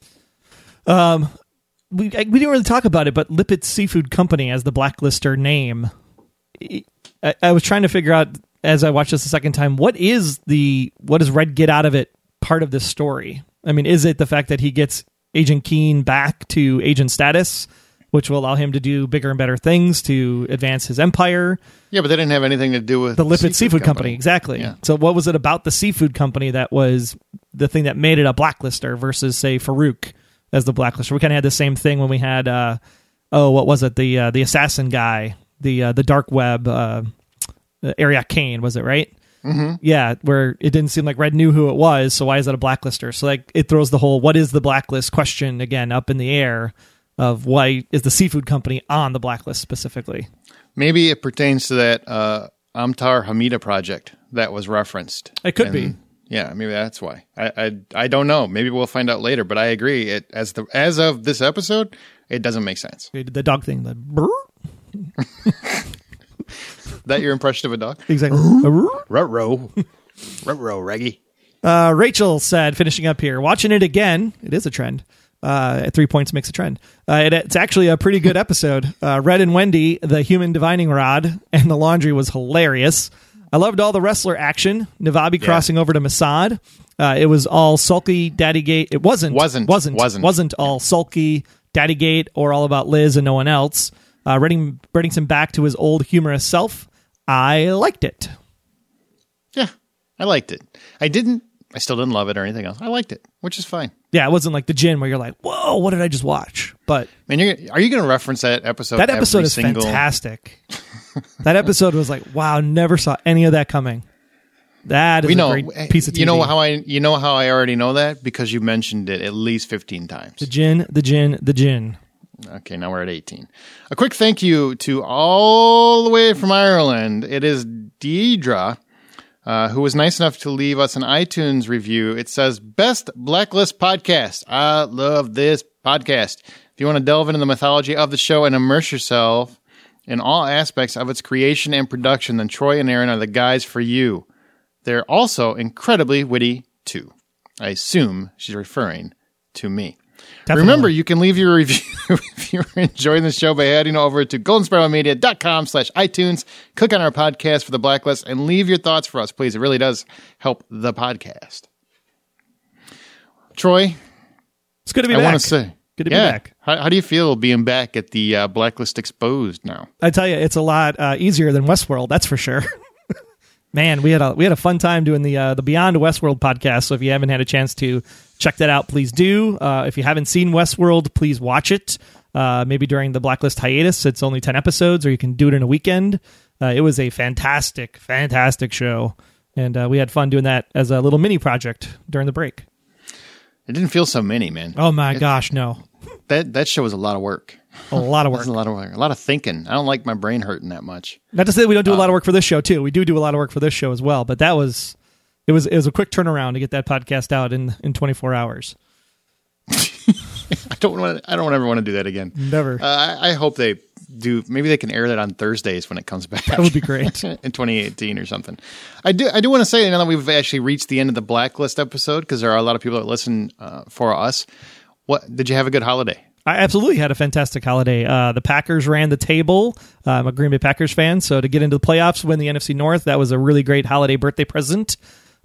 We didn't really talk about it, but Lippitt Seafood Company as the blacklister name. I was trying to figure out as I watched this the second time, what does Red get out of it part of this story? I mean, is it the fact that he gets Agent Keen back to agent status, which will allow him to do bigger and better things to advance his empire? Yeah, but they didn't have anything to do with the Lippitt Seafood Company. Exactly. Yeah. So what was it about the seafood company that was the thing that made it a blacklister versus, say, Farouk as the blacklister? We kind of had the same thing when we had, what was it? The assassin guy, the dark web, Ariak Kane, was it, right? Mm-hmm. Yeah, where it didn't seem like Red knew who it was, so why is that a blacklister? So like it throws the whole what is the blacklist question again up in the air of why is the seafood company on the blacklist specifically. Maybe it pertains to that Amtar Hamida project that was referenced. It could be. Yeah, maybe that's why. I don't know. Maybe we'll find out later, but I agree. It as of this episode, it doesn't make sense. The dog thing, the brr. That your impression of a dog? Exactly. Ruh-roh. Ruh-roh, Reggie. Rachel said, finishing up here, watching it again, it is a trend. At 3 points makes a trend. It's actually a pretty good episode. Red and Wendy, the human divining rod, and the laundry was hilarious. I loved all the wrestler action. Navabi crossing over to Mossad. It was all sulky Daddygate. It wasn't all sulky Daddygate or all about Liz and no one else. Bringing him back to his old humorous self. I liked it. Yeah, I liked it. I still didn't love it or anything else. I liked it, which is fine. Yeah, it wasn't like the Djinn where you're like, whoa, what did I just watch? But man, are you going to reference that episode? That episode is fantastic. That episode was like, wow, never saw any of that coming. That is a great piece of TV. You know how I already know that? Because you mentioned it at least 15 times. The Djinn. Okay, now we're at 18. A quick thank you to all the way from Ireland. It is Deidre, who was nice enough to leave us an iTunes review. It says, Best Blacklist Podcast. I love this podcast. If you want to delve into the mythology of the show and immerse yourself in all aspects of its creation and production, then Troy and Aaron are the guys for you. They're also incredibly witty, too. I assume she's referring to me. Definitely. Remember, you can leave your review if you're enjoying the show by heading over to goldenspiralmedia.com/iTunes. Click on our podcast for the Blacklist and leave your thoughts for us, please. It really does help the podcast. Troy, it's good to be back. I want to say, good to be back. How do you feel being back at the Blacklist Exposed now? I tell you, it's a lot easier than Westworld, that's for sure. Man, we had a fun time doing the Beyond Westworld podcast. So if you haven't had a chance to check that out, please do. If you haven't seen Westworld, please watch it. Maybe during the Blacklist hiatus. It's only 10 episodes, or you can do it in a weekend. It was a fantastic, fantastic show, and we had fun doing that as a little mini project during the break. It didn't feel so many, man. Oh my gosh, no! That show was a lot of work. A lot of work. A lot of work. A lot of thinking. I don't like my brain hurting that much. Not to say that we don't do a lot of work for this show too. We do a lot of work for this show as well. But it was a quick turnaround to get that podcast out in 24 hours. I don't ever want to do that again. Never. I hope they do. Maybe they can air that on Thursdays when it comes back. That would be great. In 2018 or something. I do want to say, now that we've actually reached the end of the Blacklist episode, because there are a lot of people that listen for us. What did you have a good holiday? I absolutely had a fantastic holiday. The Packers ran the table. I'm a Green Bay Packers fan, so to get into the playoffs, win the NFC North, that was a really great holiday birthday present.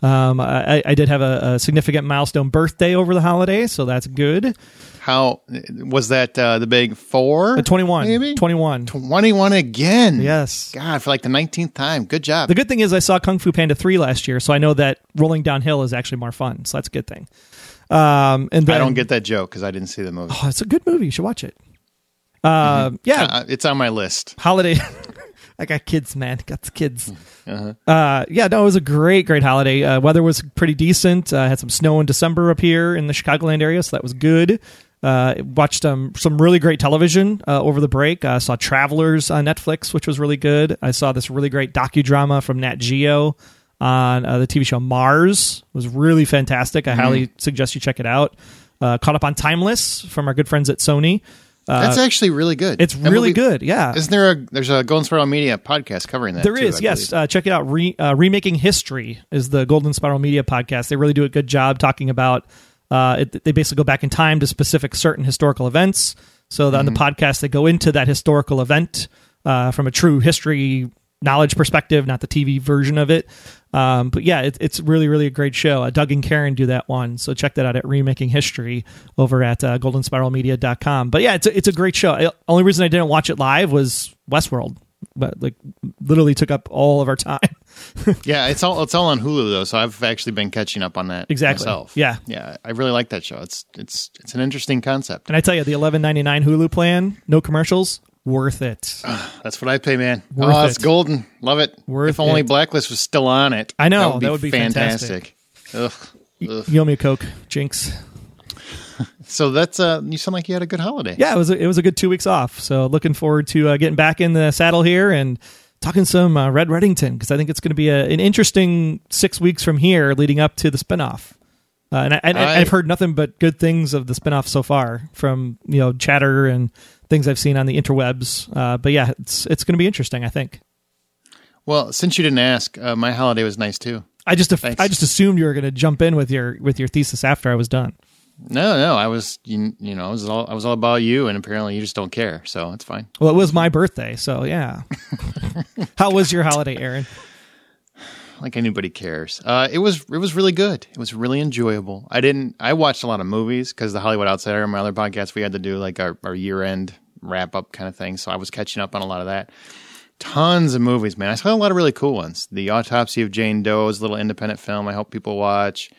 I did have a significant milestone birthday over the holiday, so that's good. How was that? The big 4? 21. Maybe 21. 21 again. Yes. God, for like the 19th time. Good job. The good thing is I saw Kung Fu Panda 3 last year, so I know that rolling downhill is actually more fun. So that's a good thing. And then, I don't get that joke because I didn't see the movie. Oh, it's a good movie. You should watch it. Yeah, it's on my list. Holiday. I got kids, man. Got the kids. No, it was a great holiday. Weather was pretty decent. Had some snow in December up here in the Chicagoland area, so that was good. Watched some really great television over the break. Saw Travelers on Netflix, which was really good. I saw this really great docudrama from Nat Geo on the TV show Mars. It was really fantastic. I highly suggest you check it out. Caught up on Timeless from our good friends at Sony. That's actually really good. It's really good, yeah. Isn't there's a Golden Spiral Media podcast covering that? There is, yes. Check it out. Remaking History is the Golden Spiral Media podcast. They really do a good job talking about they basically go back in time to specific certain historical events. So on the podcast, they go into that historical event from a true history knowledge perspective, not the TV version of it. But yeah, it's really, really a great show. Doug and Karen do that one. So check that out at Remaking History over at goldenspiralmedia.com. But yeah, it's a great show. Only reason I didn't watch it live was Westworld. But like literally took up all of our time. Yeah, it's all on Hulu though, so I've actually been catching up on that myself. Yeah, I really like that show. It's an interesting concept. And I tell you, the $11.99 Hulu plan, no commercials, worth it. That's what I pay, man. It's golden. Love it. If only Blacklist was still on it. I know, that would be fantastic. Ugh. You owe me a Coke, Jinx. So that's you sound like you had a good holiday. Yeah, it was a good 2 weeks off. So looking forward to getting back in the saddle here and talking some Red Reddington, because I think it's going to be an interesting 6 weeks from here leading up to the spinoff. And I've heard nothing but good things of the spinoff so far from chatter and things I've seen on the interwebs. But yeah, it's going to be interesting, I think. Well, since you didn't ask, my holiday was nice too. I just assumed you were going to jump in with your thesis after I was done. No, I was, I was all about you, and apparently you just don't care, so it's fine. Well, it was my birthday, so yeah. How was your holiday, Aaron? Like anybody cares. It was really good. It was really enjoyable. I watched a lot of movies because the Hollywood Outsider and my other podcast, we had to do like our year-end wrap-up kind of thing, so I was catching up on a lot of that. Tons of movies, man. I saw a lot of really cool ones. The Autopsy of Jane Doe is a little independent film I hope people watch.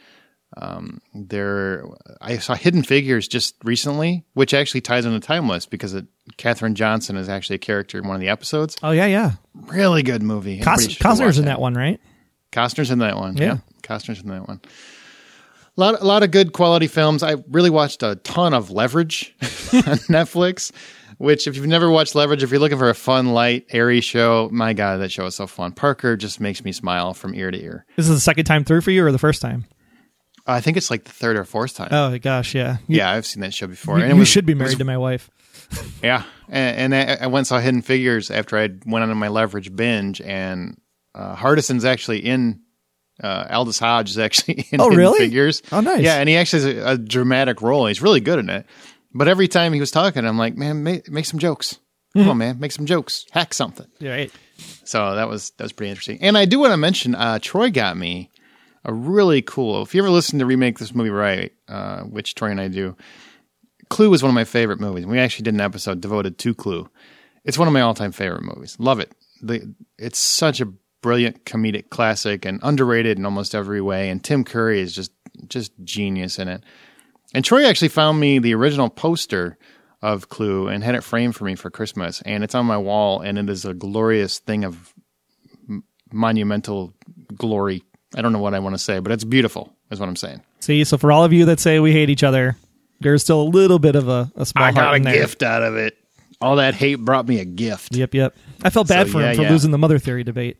I saw Hidden Figures just recently, which actually ties into Timeless because Katherine Johnson is actually a character in one of the episodes. Oh yeah. Really good movie. Costner's in that one, right? Costner's in that one. Yeah. Costner's in that one. A lot of good quality films. I really watched a ton of Leverage on Netflix, which if you've never watched Leverage, if you're looking for a fun, light, airy show, my God, that show is so fun. Parker just makes me smile from ear to ear. This is the second time through for you or the first time? I think it's like the third or fourth time. Oh, gosh, yeah. Yeah, I've seen that show before. You should be married to my wife. Yeah. And I went and saw Hidden Figures after I went on my Leverage binge, and Hardison's actually in Aldous Hodge is actually in Hidden Figures. Oh, nice. Yeah, and he actually has a dramatic role. He's really good in it. But every time he was talking, I'm like, man, make some jokes. Come on, man, make some jokes. Hack something. Yeah, right. So that was pretty interesting. And I do want to mention, Troy got me a really cool. If you ever listen to Remake This Movie Right, which Troy and I do, Clue was one of my favorite movies. We actually did an episode devoted to Clue. It's one of my all-time favorite movies. Love it. It's such a brilliant comedic classic and underrated in almost every way. And Tim Curry is just genius in it. And Troy actually found me the original poster of Clue and had it framed for me for Christmas. And it's on my wall, and it is a glorious thing of monumental glory. I don't know what I want to say, but it's beautiful, is what I'm saying. See, so for all of you that say we hate each other, there's still a little bit of a small I got heart a in there. gift out of it. All that hate brought me a gift. Yep. I felt bad for him for losing the mother theory debate.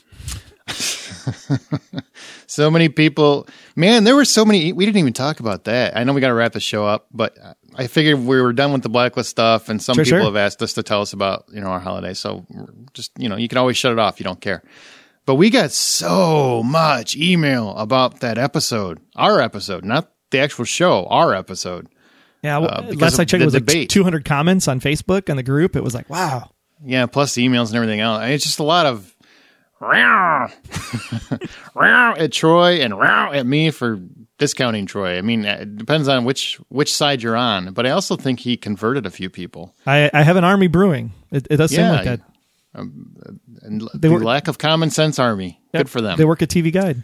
So many people, man, there were so many. We didn't even talk about that. I know we got to wrap the show up, but I figured we were done with the Blacklist stuff, and some people have asked us to tell us about, our holidays. So just, you can always shut it off. You don't care. But we got so much email about that episode, our episode, not the actual show, our episode. Yeah, last I checked, it was like 200 comments on Facebook and the group. It was like, wow. Yeah, plus the emails and everything else. It's just a lot of row at Troy and row at me for discounting Troy. I mean, it depends on which side you're on. But I also think he converted a few people. I have an army brewing. It does seem like that. And the lack of common sense army. Yep, good for them. They work at TV Guide.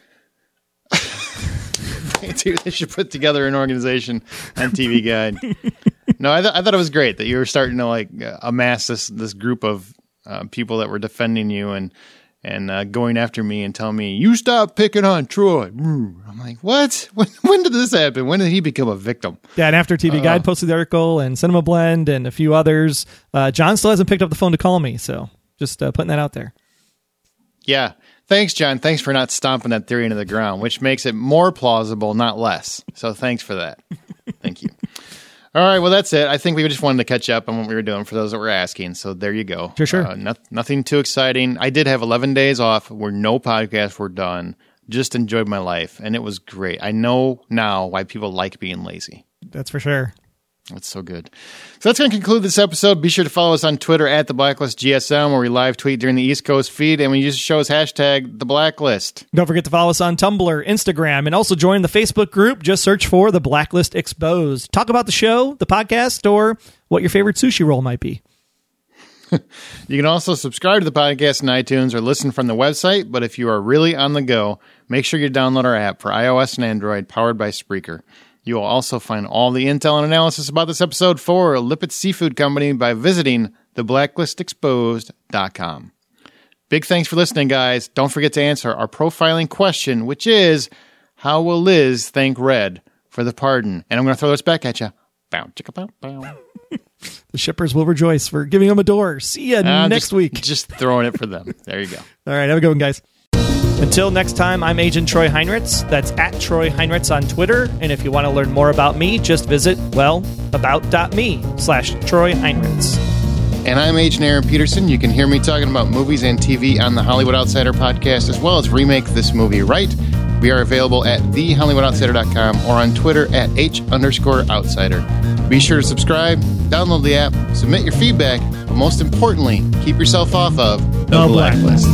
They should put together an organization on TV Guide. No, I thought it was great that you were starting to amass this group of people that were defending you and going after me and telling me, you stop picking on Troy. I'm like, what? When did this happen? When did he become a victim? Yeah, and after TV Guide posted the article and Cinema Blend and a few others, John still hasn't picked up the phone to call me. So just putting that out there. Yeah. Thanks, John. Thanks for not stomping that theory into the ground, which makes it more plausible, not less. So thanks for that. Thank you. All right. Well, that's it. I think we just wanted to catch up on what we were doing for those that were asking. So there you go. Sure. Nothing too exciting. I did have 11 days off where no podcasts were done. Just enjoyed my life, and it was great. I know now why people like being lazy. That's for sure. That's so good. So that's going to conclude this episode. Be sure to follow us on Twitter at The Blacklist GSM, where we live tweet during the East Coast feed, and we use the show's hashtag The Blacklist. Don't forget to follow us on Tumblr, Instagram, and also join the Facebook group. Just search for The Blacklist Exposed. Talk about the show, the podcast, or what your favorite sushi roll might be. You can also subscribe to the podcast on iTunes or listen from the website, but if you are really on the go, make sure you download our app for iOS and Android, powered by Spreaker. You will also find all the intel and analysis about this episode for Lippert Seafood Company by visiting theblacklistexposed.com. Big thanks for listening, guys. Don't forget to answer our profiling question, which is, how will Liz thank Red for the pardon? And I'm going to throw this back at you. Bow, chicka, bow, bow. The shippers will rejoice for giving them a door. See you next week. Just throwing it for them. There you go. All right. Have a good one, guys. Until next time, I'm Agent Troy Heinritz. That's at Troy Heinritz on Twitter. And if you want to learn more about me, just visit, about.me/Troy Heinritz. And I'm Agent Aaron Peterson. You can hear me talking about movies and TV on the Hollywood Outsider podcast, as well as Remake This Movie Right. We are available at thehollywoodoutsiders.com or on Twitter at H_outsider. Be sure to subscribe, download the app, submit your feedback, but most importantly, keep yourself off of the Blacklist.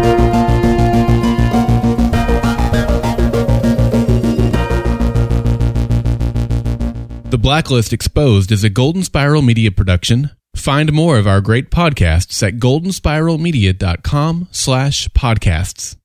The Blacklist Exposed is a Golden Spiral Media production. Find more of our great podcasts at goldenspiralmedia.com/podcasts.